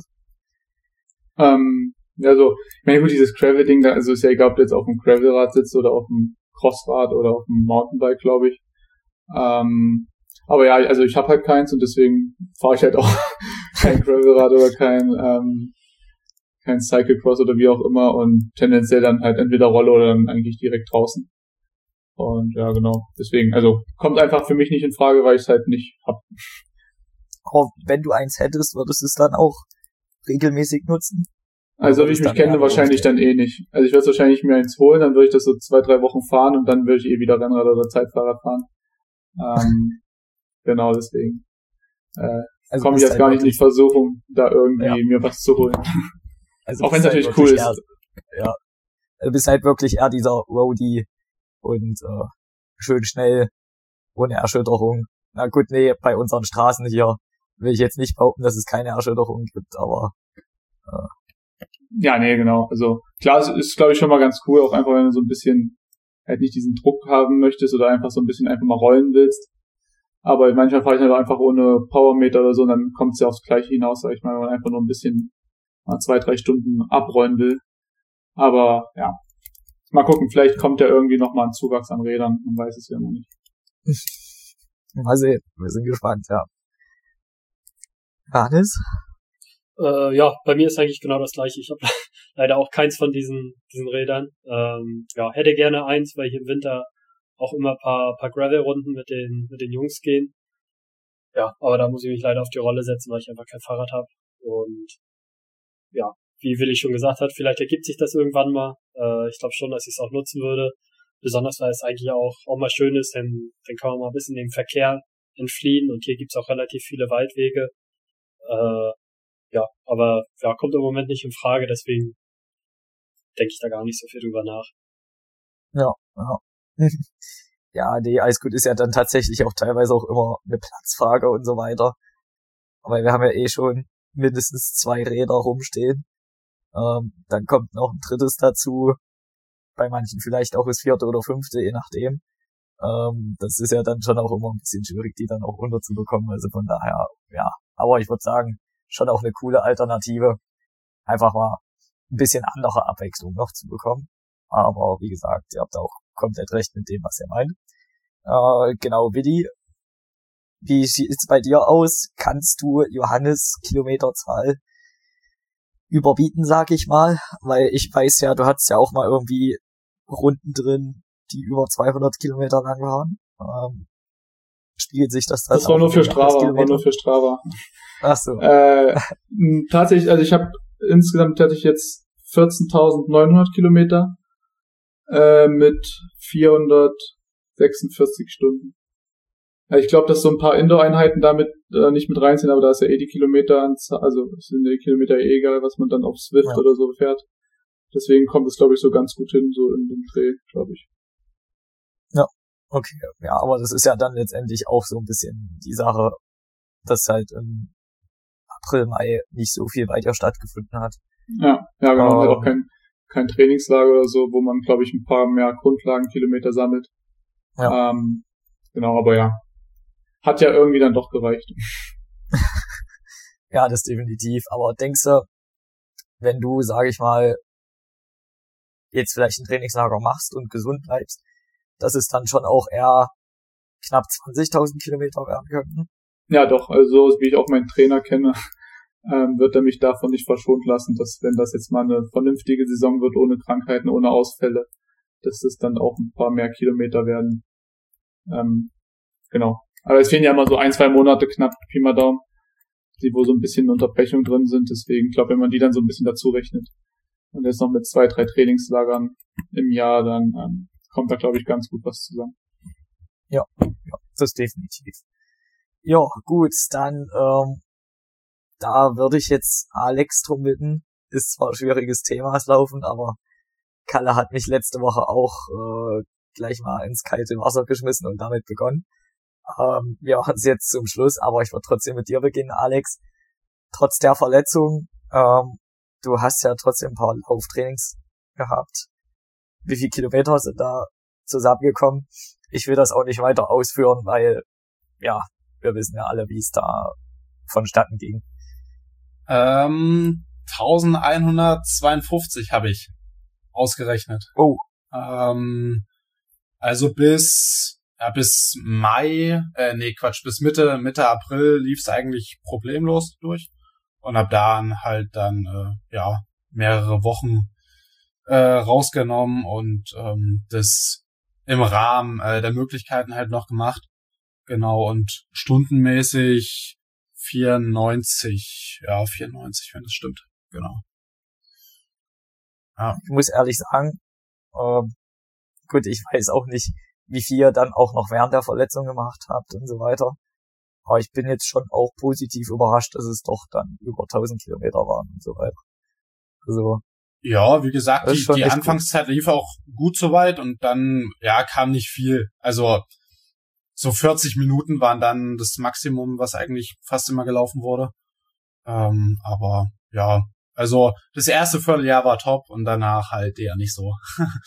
Ähm, ja, so, ich meine, gut, dieses Gravel-Ding, da, also ist ja egal, ob du jetzt auf dem Gravelrad sitzt oder auf dem Crossrad oder auf dem Mountainbike, glaube ich. Ähm, aber ja, also ich habe halt keins und deswegen fahre ich halt auch kein Gravelrad oder kein, ähm, kein Cyclecross oder wie auch immer und tendenziell dann halt entweder Rolle oder dann eigentlich direkt draußen. Und ja, genau, deswegen, also kommt einfach für mich nicht in Frage, weil ich es halt nicht hab. Aber wenn du eins hättest, würdest du es dann auch regelmäßig nutzen? Also wie ich mich kenne, wahrscheinlich dann eh nicht. Also ich würde wahrscheinlich mir eins holen, dann würde ich das so zwei, drei Wochen fahren und dann würde ich eh wieder Rennrad oder Zeitfahrrad fahren. Ähm, genau, deswegen äh, also komme ich jetzt gar nicht in die Versuchung, da irgendwie ja. mir was zu holen. Also auch wenn es natürlich cool ist. Eher, ja, du bist halt wirklich eher dieser Roadie und äh, schön schnell, ohne Erschütterung. Na gut, nee, bei unseren Straßen hier will ich jetzt nicht behaupten, dass es keine Erschütterung gibt, aber äh. ja, nee, genau. Also klar, es ist, glaube ich, schon mal ganz cool, auch einfach, wenn du so ein bisschen halt nicht diesen Druck haben möchtest oder einfach so ein bisschen einfach mal rollen willst. Aber manchmal fahre ich halt einfach ohne Powermeter oder so, und dann kommt es ja aufs Gleiche hinaus, sag ich mal, wenn man einfach nur ein bisschen mal zwei, drei Stunden abrollen will. Aber ja, mal gucken, vielleicht kommt ja irgendwie nochmal ein Zuwachs an Rädern, man weiß es ja noch nicht. Mal sehen, wir sind gespannt, ja. Hannes? Äh, ja, bei mir ist eigentlich genau das gleiche. Ich habe leider auch keins von diesen diesen Rädern. Ähm, ja, hätte gerne eins, weil ich im Winter auch immer ein paar, paar Gravel-Runden mit den mit den Jungs gehen. Ja, aber da muss ich mich leider auf die Rolle setzen, weil ich einfach kein Fahrrad habe. Und ja, wie Willi schon gesagt hat, vielleicht ergibt sich das irgendwann mal. Äh, ich glaube schon, dass ich es auch nutzen würde. Besonders weil es eigentlich auch auch mal schön ist, denn dann kann man mal ein bisschen dem Verkehr entfliehen. Und hier gibt's auch relativ viele Waldwege. Äh, ja, aber ja, kommt im Moment nicht in Frage, deswegen denke ich da gar nicht so viel drüber nach. Ja, ja. Ja, nee, alles gut, ist ja dann tatsächlich auch teilweise auch immer eine Platzfrage und so weiter. Aber wir haben ja eh schon mindestens zwei Räder rumstehen. Ähm, dann kommt noch ein drittes dazu. Bei manchen vielleicht auch das vierte oder fünfte, je nachdem. Ähm, das ist ja dann schon auch immer ein bisschen schwierig, die dann auch unterzubekommen. Also von daher, ja. Aber ich würde sagen, schon auch eine coole Alternative, einfach mal ein bisschen andere Abwechslung noch zu bekommen. Aber wie gesagt, ihr habt auch komplett recht mit dem, was ihr meint. Äh, genau, Willi, wie sieht's bei dir aus? Kannst du Johannes Kilometerzahl überbieten, sag ich mal? Weil ich weiß ja, du hattest ja auch mal irgendwie Runden drin, die über zweihundert Kilometer lang waren. Ähm, spiegelt sich das dann Das war nur für Strava, war nur für Strava. Ach so. Äh, tatsächlich, also ich habe insgesamt hatte ich jetzt vierzehntausendneunhundert Kilometer äh, mit vierhundertsechsundvierzig Stunden. Ja, ich glaube, dass so ein paar Indoor-Einheiten damit äh, nicht mit reinziehen, aber da ist ja eh die Kilometer, also sind die Kilometer eh egal, was man dann auf Zwift ja. oder so fährt. Deswegen kommt es, glaube ich, so ganz gut hin, so in dem Dreh, glaube ich. Ja, okay. Ja, aber das ist ja dann letztendlich auch so ein bisschen die Sache, dass halt im April, Mai nicht so viel weiter stattgefunden hat. Ja, ja, genau. Ähm, halt auch kein, kein Trainingslager oder so, wo man, glaube ich, ein paar mehr Grundlagenkilometer sammelt. Ja. Ähm, genau, aber ja. Hat ja irgendwie dann doch gereicht. Ja, das definitiv. Aber denkst du, wenn du, sage ich mal, jetzt vielleicht ein Trainingslager machst und gesund bleibst, dass es dann schon auch eher knapp zwanzigtausend Kilometer werden könnten? Ja, doch. Also so wie ich auch meinen Trainer kenne, ähm, wird er mich davon nicht verschont lassen, dass wenn das jetzt mal eine vernünftige Saison wird, ohne Krankheiten, ohne Ausfälle, dass das dann auch ein paar mehr Kilometer werden. Ähm, genau. Aber es fehlen ja immer so ein, zwei Monate knapp, Pi mal Daumen, die wo so ein bisschen Unterbrechung drin sind. Deswegen, ich glaube, wenn man die dann so ein bisschen dazu rechnet und jetzt noch mit zwei, drei Trainingslagern im Jahr, dann ähm, kommt da, glaube ich, ganz gut was zusammen. Ja, ja, das definitiv. Ja, gut, dann ähm, da würde ich jetzt Alex drum bitten. Ist zwar ein schwieriges Thema, es laufen, aber Kalle hat mich letzte Woche auch äh, gleich mal ins kalte Wasser geschmissen und damit begonnen. Ähm, wir machen es jetzt zum Schluss, aber ich würde trotzdem mit dir beginnen, Alex. Trotz der Verletzung, ähm, du hast ja trotzdem ein paar Lauftrainings gehabt. Wie viele Kilometer sind da zusammengekommen? Ich will das auch nicht weiter ausführen, weil, ja, wir wissen ja alle, wie es da vonstatten ging. Ähm, elfhundertzweiundfünfzig habe ich ausgerechnet. Oh. Ähm, also bis, ja, bis Mai, äh, nee, Quatsch, bis Mitte, Mitte April lief es eigentlich problemlos durch. Und ab da halt dann, äh, ja, mehrere Wochen äh, rausgenommen und ähm, das im Rahmen äh, der Möglichkeiten halt noch gemacht. Genau, und stundenmäßig vierundneunzig, ja, vierundneunzig, wenn das stimmt, genau. Ja. Ich muss ehrlich sagen, ähm, gut, ich weiß auch nicht, wie viel ihr dann auch noch während der Verletzung gemacht habt und so weiter. Aber ich bin jetzt schon auch positiv überrascht, dass es doch dann über tausend Kilometer waren und so weiter. Also, ja, wie gesagt, die, die Anfangszeit gut. lief auch gut soweit und dann, ja, kam nicht viel. Also, so vierzig Minuten waren dann das Maximum, was eigentlich fast immer gelaufen wurde. Ähm, aber, ja, also, das erste Vierteljahr war top und danach halt eher nicht so.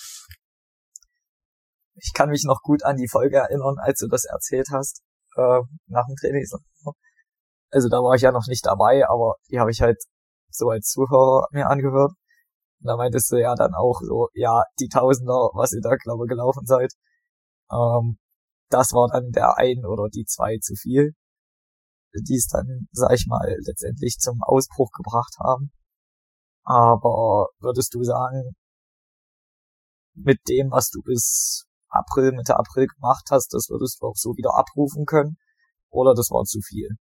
Ich kann mich noch gut an die Folge erinnern, als du das erzählt hast, äh, nach dem Training. Also, da war ich ja noch nicht dabei, aber die habe ich halt so als Zuhörer mir angehört. Und da meintest du ja dann auch so, ja, die Tausender, was ihr da, glaube ich, gelaufen seid, ähm, das war dann der ein oder die zwei zu viel, die es dann, sag ich mal, letztendlich zum Ausbruch gebracht haben. Aber würdest du sagen, mit dem, was du bis April, Mitte April gemacht hast, das würdest du auch so wieder abrufen können? Oder das war zu viel?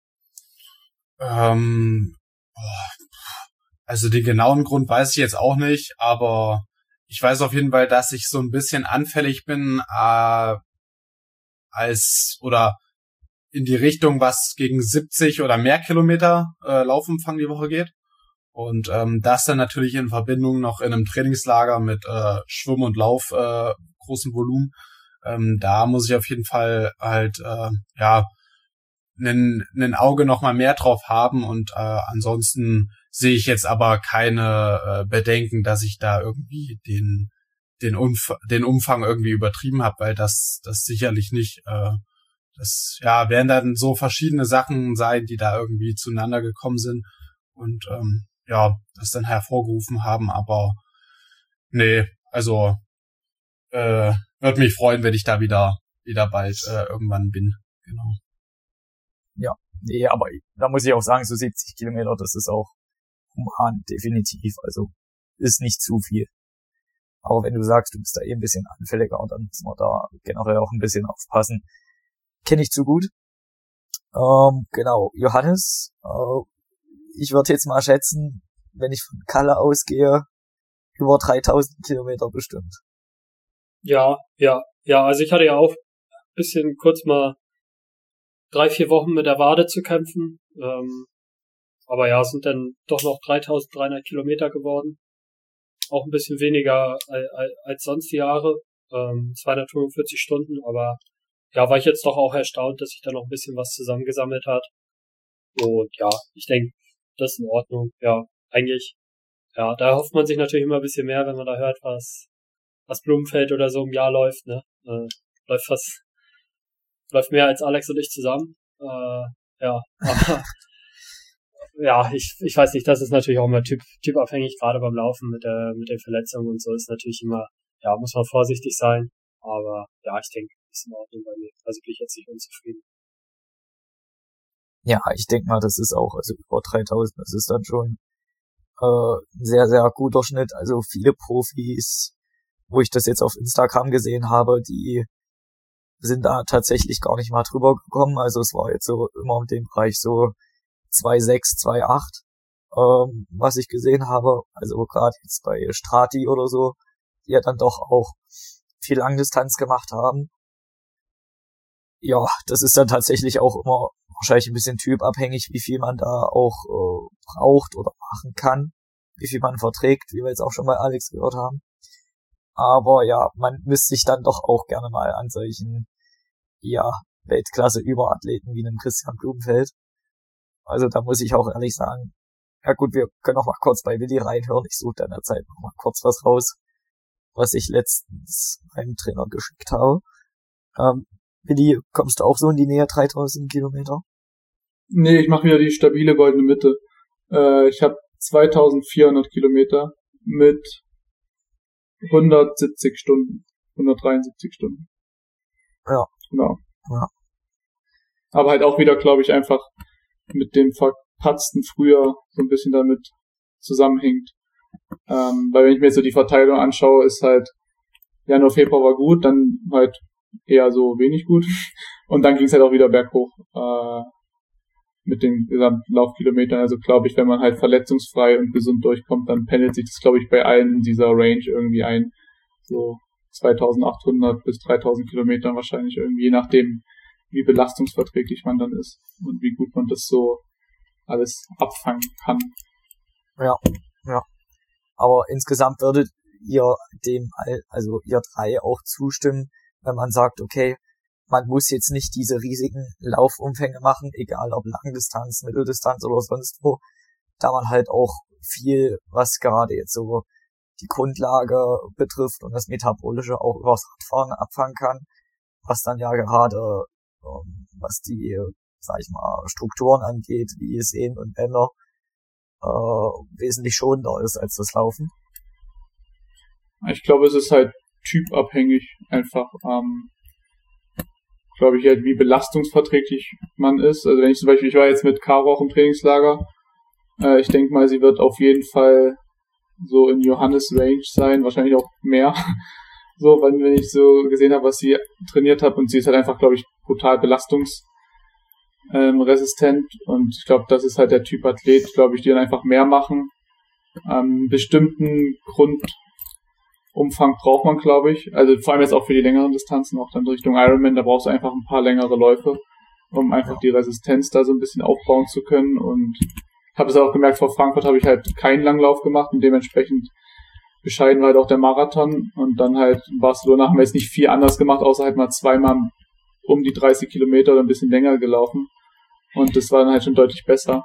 Ähm, also den genauen Grund weiß ich jetzt auch nicht, aber ich weiß auf jeden Fall, dass ich so ein bisschen anfällig bin, äh, als, oder in die Richtung, was gegen siebzig oder mehr Kilometer äh, Laufumfang die Woche geht. Und ähm, das dann natürlich in Verbindung noch in einem Trainingslager mit äh, Schwimm und Lauf äh, großem Volumen. Ähm, da muss ich auf jeden Fall halt äh, ja einen ein Auge noch mal mehr drauf haben und äh, ansonsten sehe ich jetzt aber keine äh, Bedenken, dass ich da irgendwie den den Umf- den Umfang irgendwie übertrieben habe, weil das das sicherlich nicht. Äh, das ja werden dann so verschiedene Sachen sein, die da irgendwie zueinander gekommen sind und ähm, ja das dann hervorgerufen haben. Aber nee, also äh, würde mich freuen, wenn ich da wieder wieder bald äh, irgendwann bin. Genau. Ja, nee, aber da muss ich auch sagen, so siebzig Kilometer, das ist auch human, definitiv. Also ist nicht zu viel. Aber wenn du sagst, du bist da eh ein bisschen anfälliger, dann muss man da generell auch ein bisschen aufpassen. Kenne ich zu gut. Ähm, genau, Johannes, äh, ich würde jetzt mal schätzen, wenn ich von Kalle ausgehe, über dreitausend Kilometer bestimmt. Ja, ja, ja, also ich hatte ja auch ein bisschen kurz mal drei, vier Wochen mit der Wade zu kämpfen. Ähm, aber ja, es sind dann doch noch dreitausenddreihundert Kilometer geworden. Auch ein bisschen weniger als, als sonst die Jahre. Ähm, zweihundertfünfundvierzig Stunden, aber ja, war ich jetzt doch auch erstaunt, dass sich da noch ein bisschen was zusammengesammelt hat. Und ja, ich denke, das ist in Ordnung. Ja, eigentlich, ja, da hofft man sich natürlich immer ein bisschen mehr, wenn man da hört, was, was Blumenfeld oder so im Jahr läuft, ne? Äh, läuft fast, läuft mehr als Alex und ich zusammen. Äh, ja, aber ja, ich, ich weiß nicht, das ist natürlich auch immer typ, typabhängig, gerade beim Laufen mit der, mit den Verletzungen und so ist natürlich immer, ja, muss man vorsichtig sein. Aber ja, ich denke, ist in Ordnung bei mir. Also bin ich jetzt nicht unzufrieden. Ja, ich denke mal, das ist auch, also über dreitausend, das ist dann schon äh, ein sehr, sehr guter Schnitt. Also viele Profis, wo ich das jetzt auf Instagram gesehen habe, die sind da tatsächlich gar nicht mal drüber gekommen. Also es war jetzt so immer in dem Bereich so zwei Komma sechs, zwei Komma acht, ähm, was ich gesehen habe. Also gerade jetzt bei Strati oder so, die ja dann doch auch viel Langdistanz gemacht haben. Ja, das ist dann tatsächlich auch immer wahrscheinlich ein bisschen typabhängig, wie viel man da auch äh, braucht oder machen kann, wie viel man verträgt, wie wir jetzt auch schon bei Alex gehört haben. Aber ja, man misst sich dann doch auch gerne mal an solchen, ja, Weltklasse-Überathleten wie einem Christian Blumenfeld. Also da muss ich auch ehrlich sagen, ja gut, wir können noch mal kurz bei Willi reinhören. Ich suche dann in der Zeit noch mal kurz was raus, was ich letztens meinem Trainer geschickt habe. Ähm, Willi, kommst du auch so in die Nähe dreitausend Kilometer? Nee, ich mache wieder die stabile goldene Mitte. Äh, ich habe zweitausendvierhundert Kilometer mit hundertsiebzig Stunden, hundertdreiundsiebzig Stunden. Ja. Genau. Ja. Aber halt auch wieder, glaube ich, einfach mit dem verpatzten Frühjahr so ein bisschen damit zusammenhängt. Ähm, weil wenn ich mir jetzt so die Verteilung anschaue, ist halt Januar, Februar war gut, dann halt eher so wenig gut. Und dann ging es halt auch wieder berghoch äh, mit den gesamten Laufkilometern. Also glaube ich, wenn man halt verletzungsfrei und gesund durchkommt, dann pendelt sich das, glaube ich, bei allen in dieser Range irgendwie ein. So zweitausendachthundert bis dreitausend Kilometern wahrscheinlich irgendwie, je nachdem, wie belastungsverträglich man dann ist und wie gut man das so alles abfangen kann. Ja, ja. Aber insgesamt würdet ihr dem, also ihr drei auch zustimmen, wenn man sagt, okay, man muss jetzt nicht diese riesigen Laufumfänge machen, egal ob Langdistanz, Mitteldistanz oder sonst wo, da man halt auch viel, was gerade jetzt so die Grundlage betrifft und das Metabolische auch übers Radfahren abfangen kann, was dann ja gerade, ähm, was die, sag ich mal, Strukturen angeht, wie Sehnen und Bänder, äh, wesentlich schonender ist als das Laufen. Ich glaube, es ist halt typabhängig einfach, ähm, glaube ich, halt, wie belastungsverträglich man ist. Also wenn ich zum Beispiel, ich war jetzt mit Caro auch im Trainingslager, äh, ich denke mal, sie wird auf jeden Fall so in Johannes Range sein, wahrscheinlich auch mehr. So, wenn, wenn ich so gesehen habe, was sie trainiert hat, und sie ist halt einfach, glaube ich, brutal belastungsresistent, ähm, und ich glaube, das ist halt der Typ Athlet, glaube ich, die dann einfach mehr machen. Ähm, bestimmten Grundumfang braucht man, glaube ich, also vor allem jetzt auch für die längeren Distanzen, auch dann Richtung Ironman, da brauchst du einfach ein paar längere Läufe, um einfach ja. die Resistenz da so ein bisschen aufbauen zu können. Und habe es auch gemerkt, vor Frankfurt habe ich halt keinen Langlauf gemacht und dementsprechend bescheiden war halt auch der Marathon, und dann halt in Barcelona haben wir jetzt nicht viel anders gemacht, außer halt mal zweimal um die dreißig Kilometer oder ein bisschen länger gelaufen, und das war dann halt schon deutlich besser.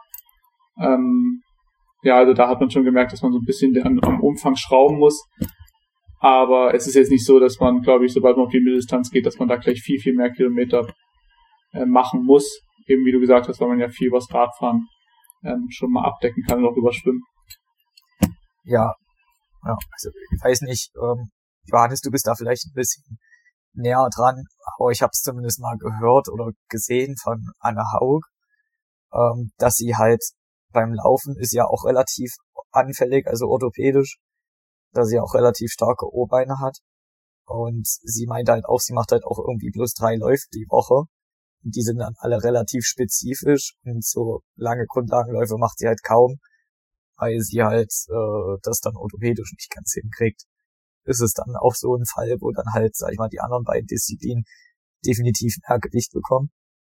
Ähm, ja, also da hat man schon gemerkt, dass man so ein bisschen am, am Umfang schrauben muss, Aber es ist jetzt nicht so, dass man, glaube ich, sobald man auf die Mitteldistanz geht, dass man da gleich viel, viel mehr Kilometer äh, machen muss. Eben wie du gesagt hast, weil man ja viel übers Radfahren ähm, schon mal abdecken kann und auch überschwimmen. Ja, ja, also ich weiß nicht, ähm, Johannes, du bist da vielleicht ein bisschen näher dran, aber ich habe es zumindest mal gehört oder gesehen von Anne Haug, ähm, dass sie halt beim Laufen ist ja auch relativ anfällig, also orthopädisch, dass sie auch relativ starke O-Beine hat. Und sie meint halt auch, sie macht halt auch irgendwie bloß drei Läufe die Woche. Und die sind dann alle relativ spezifisch. Und so lange Grundlagenläufe macht sie halt kaum, weil sie halt äh, das dann orthopädisch nicht ganz hinkriegt. Ist es dann auch so ein Fall, wo dann halt, sag ich mal, die anderen beiden Disziplinen definitiv mehr Gewicht bekommen?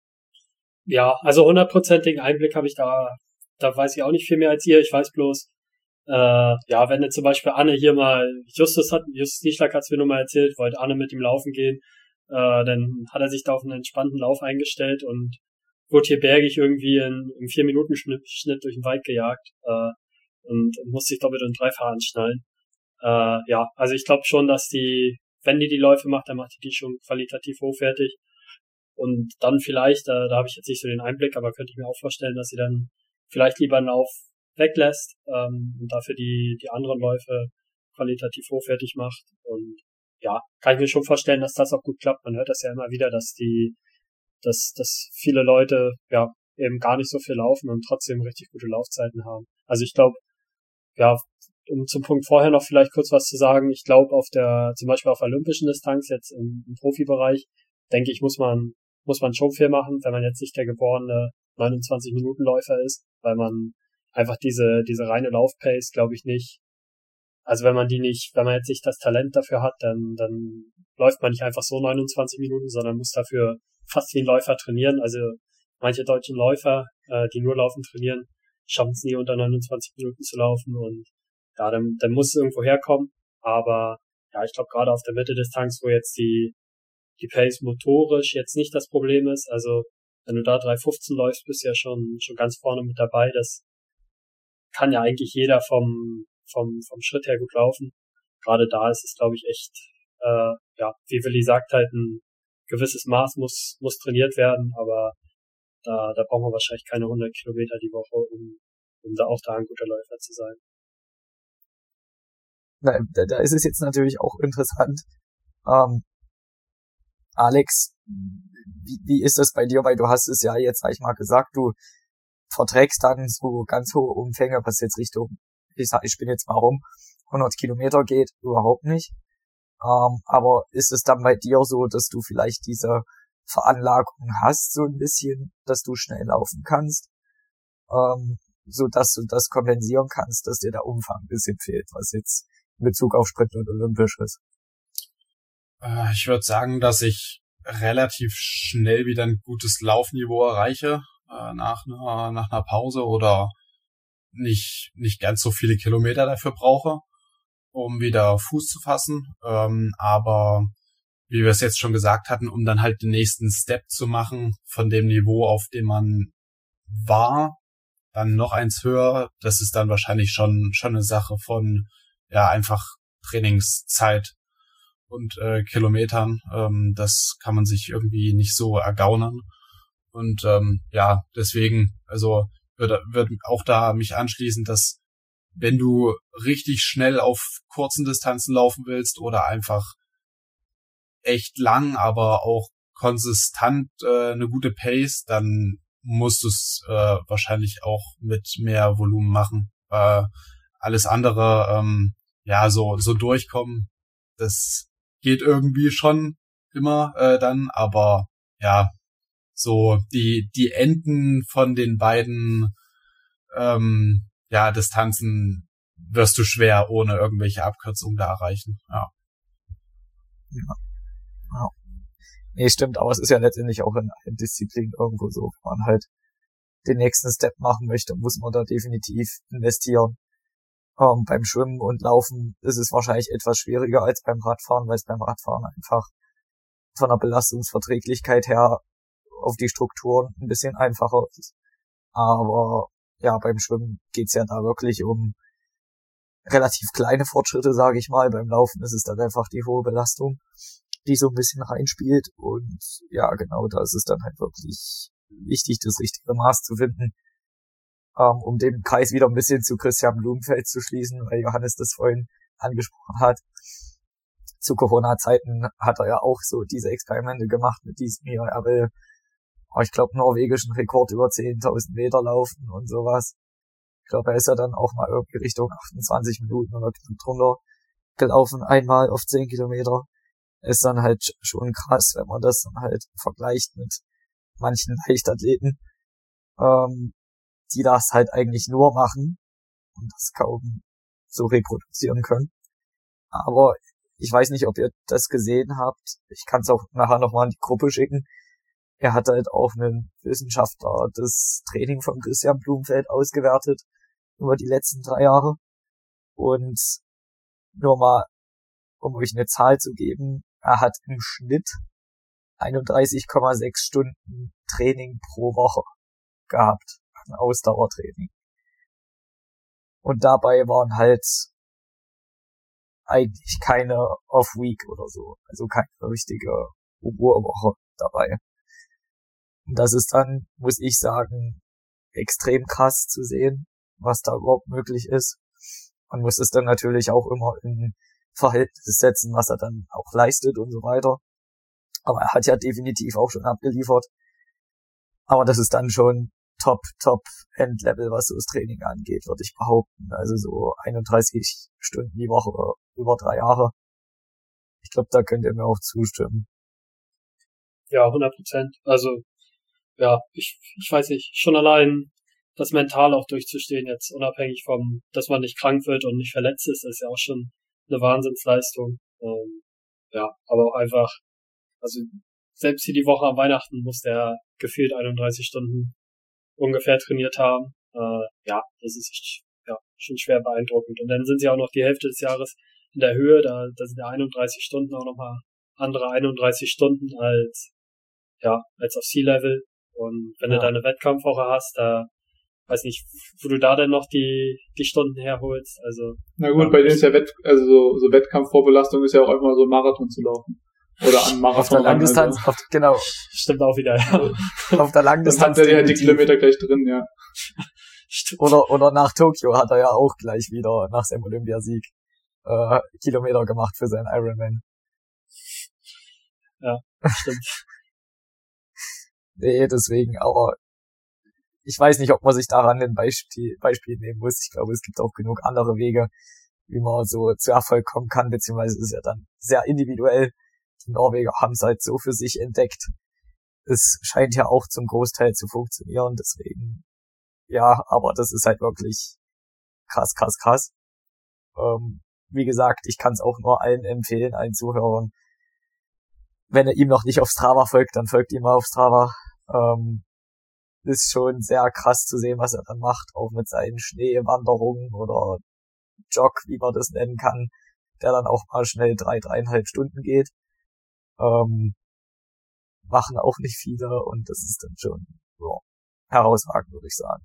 Ja, also hundertprozentigen Einblick habe ich da, da weiß ich auch nicht viel mehr als ihr. Ich weiß bloß, Äh, ja, wenn jetzt zum Beispiel Anne hier mal, Justus hat, Justus Nieschlag hat es mir nur mal erzählt, wollte Anne mit ihm laufen gehen, äh, dann hat er sich da auf einen entspannten Lauf eingestellt und wurde hier bergig irgendwie in, im vier-Minuten-Schnitt Schnitt durch den Wald gejagt, äh, und, und musste sich doppelt und dreifach anschnallen. Äh, ja, also ich glaube schon, dass die, wenn die die Läufe macht, dann macht die die schon qualitativ hochwertig. Und dann vielleicht, äh, da habe ich jetzt nicht so den Einblick, aber könnte ich mir auch vorstellen, dass sie dann vielleicht lieber einen Lauf weglässt ähm, und dafür die die anderen Läufe qualitativ hochwertig macht. Und ja, kann ich mir schon vorstellen, dass das auch gut klappt. Man hört das ja immer wieder, dass die, dass dass viele Leute ja eben gar nicht so viel laufen und trotzdem richtig gute Laufzeiten haben. Also ich glaube, ja, um zum Punkt vorher noch vielleicht kurz was zu sagen, ich glaube auf der, zum Beispiel auf olympischen Distanz jetzt im, im Profibereich, denke ich, muss man muss man schon viel machen, wenn man jetzt nicht der geborene neunundzwanzig-Minuten-Läufer ist, weil man einfach diese, diese reine Laufpace, glaube ich nicht. Also wenn man die nicht, wenn man jetzt nicht das Talent dafür hat, dann, dann läuft man nicht einfach so neunundzwanzig Minuten, sondern muss dafür fast wie ein Läufer trainieren. Also manche deutschen Läufer, äh, die nur laufen trainieren, schaffen es nie unter neunundzwanzig Minuten zu laufen und ja, dann, dann muss es irgendwo herkommen. Aber ja, ich glaube gerade auf der Mitteldistanz, wo jetzt die, die Pace motorisch jetzt nicht das Problem ist, also wenn du da drei fünfzehn läufst, bist du ja schon, schon ganz vorne mit dabei. Das kann ja eigentlich jeder vom vom vom Schritt her gut laufen. Gerade da ist es, glaube ich, echt, äh, ja, wie Willi sagt, halt ein gewisses Maß muss muss trainiert werden, aber da da brauchen wir wahrscheinlich keine hundert Kilometer die Woche, um um da auch da ein guter Läufer zu sein. Na, da, da ist es jetzt natürlich auch interessant. Ähm, Alex, wie, wie ist das bei dir? Weil du hast es ja jetzt, sag ich mal, gesagt, du verträgst dann so ganz hohe Umfänge, was jetzt Richtung, ich sag, ich bin jetzt mal rum, hundert Kilometer geht, überhaupt nicht. Ähm, aber ist es dann bei dir so, dass du vielleicht diese Veranlagung hast, so ein bisschen, dass du schnell laufen kannst, ähm, so dass du das kompensieren kannst, dass dir der Umfang ein bisschen fehlt, was jetzt in Bezug auf Sprint und Olympisch ist? Äh, ich würde sagen, dass ich relativ schnell wieder ein gutes Laufniveau erreiche, nach einer, nach einer Pause oder nicht, nicht ganz so viele Kilometer dafür brauche, um wieder Fuß zu fassen. Ähm, aber wie wir es jetzt schon gesagt hatten, um dann halt den nächsten Step zu machen von dem Niveau, auf dem man war, dann noch eins höher, das ist dann wahrscheinlich schon, schon eine Sache von, ja, einfach Trainingszeit und äh, Kilometern. Ähm, das kann man sich irgendwie nicht so ergaunern. Und ähm, ja, deswegen, also würde würd auch da mich anschließen, dass wenn du richtig schnell auf kurzen Distanzen laufen willst oder einfach echt lang, aber auch konsistent äh, eine gute Pace, dann musst du es äh, wahrscheinlich auch mit mehr Volumen machen. Äh, alles andere, ähm, ja, so so durchkommen, das geht irgendwie schon immer äh, dann, aber ja, so die die Enden von den beiden ähm, ja Distanzen wirst du schwer ohne irgendwelche Abkürzungen da erreichen. Ja. Ja. Ja. Nee, stimmt, aber es ist ja letztendlich auch in allen Disziplinen irgendwo so, wenn man halt den nächsten Step machen möchte, muss man da definitiv investieren. Ähm, beim Schwimmen und Laufen ist es wahrscheinlich etwas schwieriger als beim Radfahren, weil es beim Radfahren einfach von der Belastungsverträglichkeit her auf die Strukturen ein bisschen einfacher ist. Aber ja, beim Schwimmen geht's ja da wirklich um relativ kleine Fortschritte, sage ich mal. Beim Laufen ist es dann einfach die hohe Belastung, die so ein bisschen reinspielt. Und ja, genau, da ist es dann halt wirklich wichtig, das richtige Maß zu finden, ähm, um den Kreis wieder ein bisschen zu Christian Blumenfeld zu schließen, weil Johannes das vorhin angesprochen hat. Zu Corona-Zeiten hat er ja auch so diese Experimente gemacht mit diesem hier. Er will, oh, ich glaube, norwegischen Rekord über zehntausend Meter laufen und sowas. Ich glaube, er ist ja dann auch mal irgendwie Richtung achtundzwanzig Minuten oder knapp drunter gelaufen, einmal auf zehn Kilometer. Ist dann halt schon krass, wenn man das dann halt vergleicht mit manchen Leichtathleten, ähm, die das halt eigentlich nur machen und das kaum so reproduzieren können. Aber ich weiß nicht, ob ihr das gesehen habt. Ich kann es auch nachher nochmal in die Gruppe schicken. Er hat halt auch einen Wissenschaftler das Training von Christian Blumenfeld ausgewertet über die letzten drei Jahre. Und nur mal, um euch eine Zahl zu geben, er hat im Schnitt einunddreißig Komma sechs Stunden Training pro Woche gehabt, ein Ausdauertraining. Und dabei waren halt eigentlich keine Off-Week oder so, also keine richtige Ruhewoche dabei. Und das ist dann, muss ich sagen, extrem krass zu sehen, was da überhaupt möglich ist. Man muss es dann natürlich auch immer in Verhältnis setzen, was er dann auch leistet und so weiter. Aber er hat ja definitiv auch schon abgeliefert. Aber das ist dann schon Top, Top Endlevel, was so das Training angeht, würde ich behaupten. Also so einunddreißig Stunden die Woche über drei Jahre. Ich glaube, da könnt ihr mir auch zustimmen. Ja, hundert Prozent. Also, ja, ich, ich weiß nicht, schon allein das mental auch durchzustehen jetzt, unabhängig vom, dass man nicht krank wird und nicht verletzt ist, ist ja auch schon eine Wahnsinnsleistung. Ähm, ja, aber auch einfach, also selbst hier die Woche am Weihnachten muss der gefühlt einunddreißig Stunden ungefähr trainiert haben. Äh, ja, das ist echt, ja, schon schwer beeindruckend. Und dann sind sie auch noch die Hälfte des Jahres in der Höhe, da, da sind ja einunddreißig Stunden auch nochmal andere einunddreißig Stunden als, ja, als auf Sea-Level. Und wenn ja. du da eine Wettkampfwoche hast, da, weiß nicht, wo du da denn noch die, die Stunden herholst, also. Na gut, ja, bei denen ist ja Wett, also so, so Wettkampfvorbelastung ist ja auch einfach so ein Marathon zu laufen. Oder an Marathon. Auf der Langdistanz, also. auf, genau. Stimmt auch wieder, ja. Auf der Langdistanz. Dann hat er ja die Kilometer gleich drin, ja. Stimmt. Oder, oder nach Tokio hat er ja auch gleich wieder nach seinem Olympiasieg, äh, Kilometer gemacht für seinen Ironman. Ja, stimmt. Nee, deswegen, aber ich weiß nicht, ob man sich daran ein Beispiel, Beispiel nehmen muss. Ich glaube, es gibt auch genug andere Wege, wie man so zu Erfolg kommen kann, beziehungsweise ist ja dann sehr individuell. Die Norweger haben es halt so für sich entdeckt. Es scheint ja auch zum Großteil zu funktionieren, deswegen, ja, aber das ist halt wirklich krass, krass, krass. Ähm, wie gesagt, ich kann es auch nur allen empfehlen, allen Zuhörern. Wenn ihr ihm noch nicht auf Strava folgt, dann folgt ihm mal auf Strava. Ähm, ist schon sehr krass zu sehen, was er dann macht, auch mit seinen Schneewanderungen oder Jog, wie man das nennen kann, der dann auch mal schnell drei, dreieinhalb Stunden geht. Ähm, machen auch nicht viele und das ist dann schon ja, herausragend, würde ich sagen.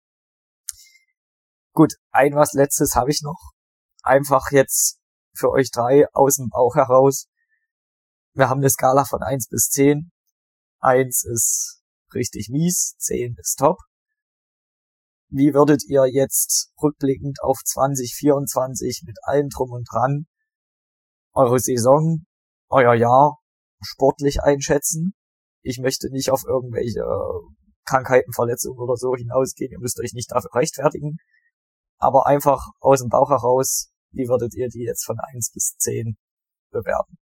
Gut, ein was Letztes habe ich noch. Einfach jetzt für euch drei aus dem Bauch heraus. Wir haben eine Skala von eins bis zehn. eins ist richtig mies, zehn ist top. Wie würdet ihr jetzt rückblickend auf zwanzig vierundzwanzig mit allem drum und dran eure Saison, euer Jahr sportlich einschätzen? Ich möchte nicht auf irgendwelche Krankheiten, Verletzungen oder so hinausgehen. Ihr müsst euch nicht dafür rechtfertigen. Aber einfach aus dem Bauch heraus, wie würdet ihr die jetzt von eins bis zehn bewerten?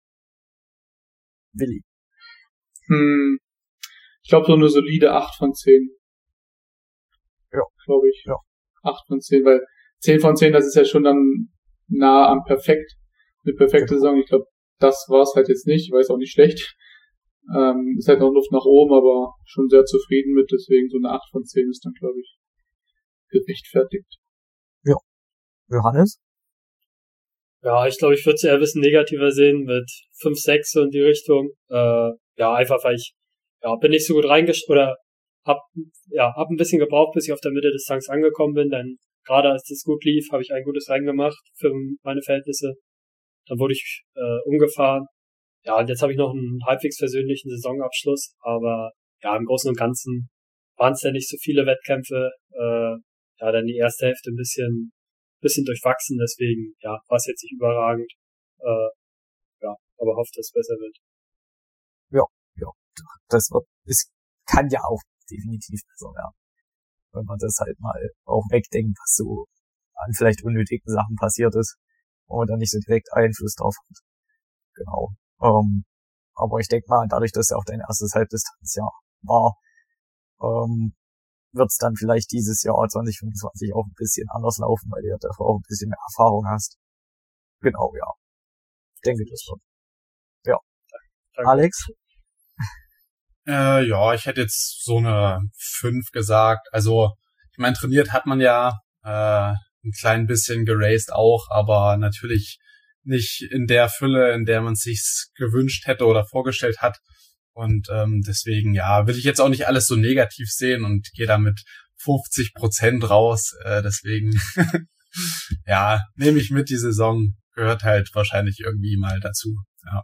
Willi. Hm, ich glaube so eine solide acht von zehn. Ja. Glaube ich. Ja. acht von zehn, weil zehn von zehn, das ist ja schon dann nah am perfekt. Eine perfekte Genau. Saison. Ich glaube, das war's halt jetzt nicht. Ich weiß auch nicht schlecht. Ähm, ist halt noch Luft nach oben, aber schon sehr zufrieden mit. Deswegen so eine acht von zehn ist dann, glaube ich, gerechtfertigt. Ja. Johannes? Ja, ich glaube, ich würde es eher ein bisschen negativer sehen mit fünf, sechs so in die Richtung. Äh, ja, einfach weil ich, ja, bin nicht so gut reingesch- oder hab, ja, hab ein bisschen gebraucht, bis ich auf der Mitteldistanz angekommen bin, dann gerade als das gut lief, habe ich ein gutes Rennen gemacht für meine Verhältnisse. Dann wurde ich äh, umgefahren. Ja, und jetzt habe ich noch einen halbwegs versöhnlichen Saisonabschluss, aber ja, im Großen und Ganzen waren es ja nicht so viele Wettkämpfe. Äh, ja, dann die erste Hälfte ein bisschen bisschen durchwachsen, deswegen ja, war es jetzt nicht überragend. Äh, ja, aber hoffe, dass es besser wird. Ja, ja, das wird, es kann ja auch definitiv besser werden. Wenn man das halt mal auch wegdenkt, was so an vielleicht unnötigen Sachen passiert ist, wo man dann nicht so direkt Einfluss drauf hat. Genau. Ähm, aber ich denke mal, dadurch, dass ja auch dein erstes Halbdistanzjahr war, ähm, wird es dann vielleicht dieses Jahr zwanzig fünfundzwanzig auch ein bisschen anders laufen, weil du ja davor auch ein bisschen mehr Erfahrung hast. Genau, ja. Ich denke, das wird. Ja. Danke. Alex? Äh, ja, ich hätte jetzt so eine fünf gesagt. Also, ich meine, trainiert hat man ja, äh, ein klein bisschen geraced auch, aber natürlich nicht in der Fülle, in der man es sich gewünscht hätte oder vorgestellt hat. Und ähm, deswegen, ja, will ich jetzt auch nicht alles so negativ sehen und gehe da mit fünfzig Prozent raus. Äh, deswegen, ja, nehme ich mit, die Saison gehört halt wahrscheinlich irgendwie mal dazu. Ja.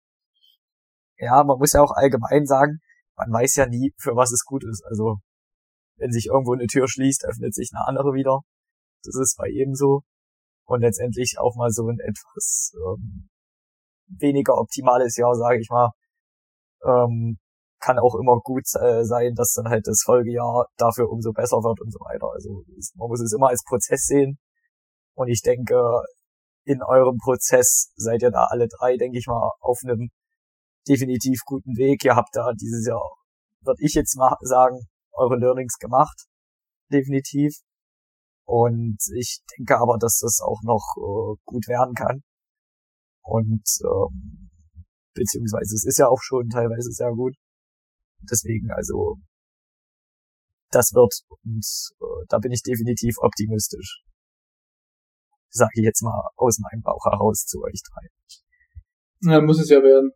Ja, man muss ja auch allgemein sagen, man weiß ja nie, für was es gut ist. Also, wenn sich irgendwo eine Tür schließt, öffnet sich eine andere wieder. Das ist bei jedem so. Und letztendlich auch mal so ein etwas ähm, weniger optimales Jahr, sage ich mal, ähm, kann auch immer gut äh, sein, dass dann halt das Folgejahr dafür umso besser wird und so weiter. Also ist, man muss es immer als Prozess sehen. Und ich denke, in eurem Prozess seid ihr da alle drei, denke ich mal, auf einem definitiv guten Weg. Ihr habt da dieses Jahr, würde ich jetzt mal sagen, eure Learnings gemacht. Definitiv. Und ich denke aber, dass das auch noch äh, gut werden kann. Und ähm, beziehungsweise es ist ja auch schon teilweise sehr gut. Deswegen, also, das wird, und äh, da bin ich definitiv optimistisch. Sage ich jetzt mal aus meinem Bauch heraus zu euch drei. Ja, muss es ja werden.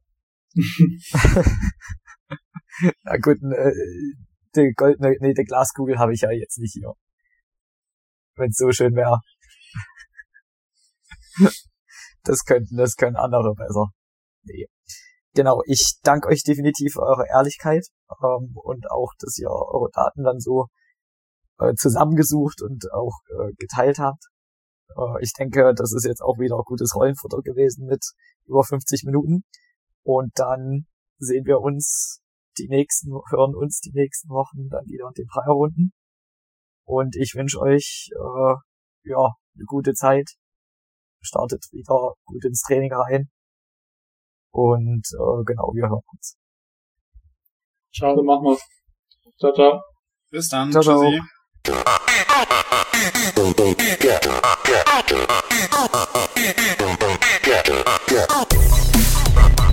Na gut, äh, die goldene, nee, die Glaskugel habe ich ja jetzt nicht hier. Wenn es so schön wäre. Das könnten, das können andere besser. Nee. Genau, ich danke euch definitiv für eure Ehrlichkeit ähm, und auch, dass ihr eure Daten dann so äh, zusammengesucht und auch äh, geteilt habt. Äh, ich denke, das ist jetzt auch wieder gutes Rollenfutter gewesen mit über fünfzig Minuten. Und dann sehen wir uns die nächsten, hören uns die nächsten Wochen dann wieder in den Dreierrunden. Und ich wünsche euch äh, ja eine gute Zeit. Startet wieder gut ins Training rein. Und äh, genau, wir hören uns. Ciao, so machen wir's. Ciao, ciao. Bis dann. Ciao, ciao. Tschüssi.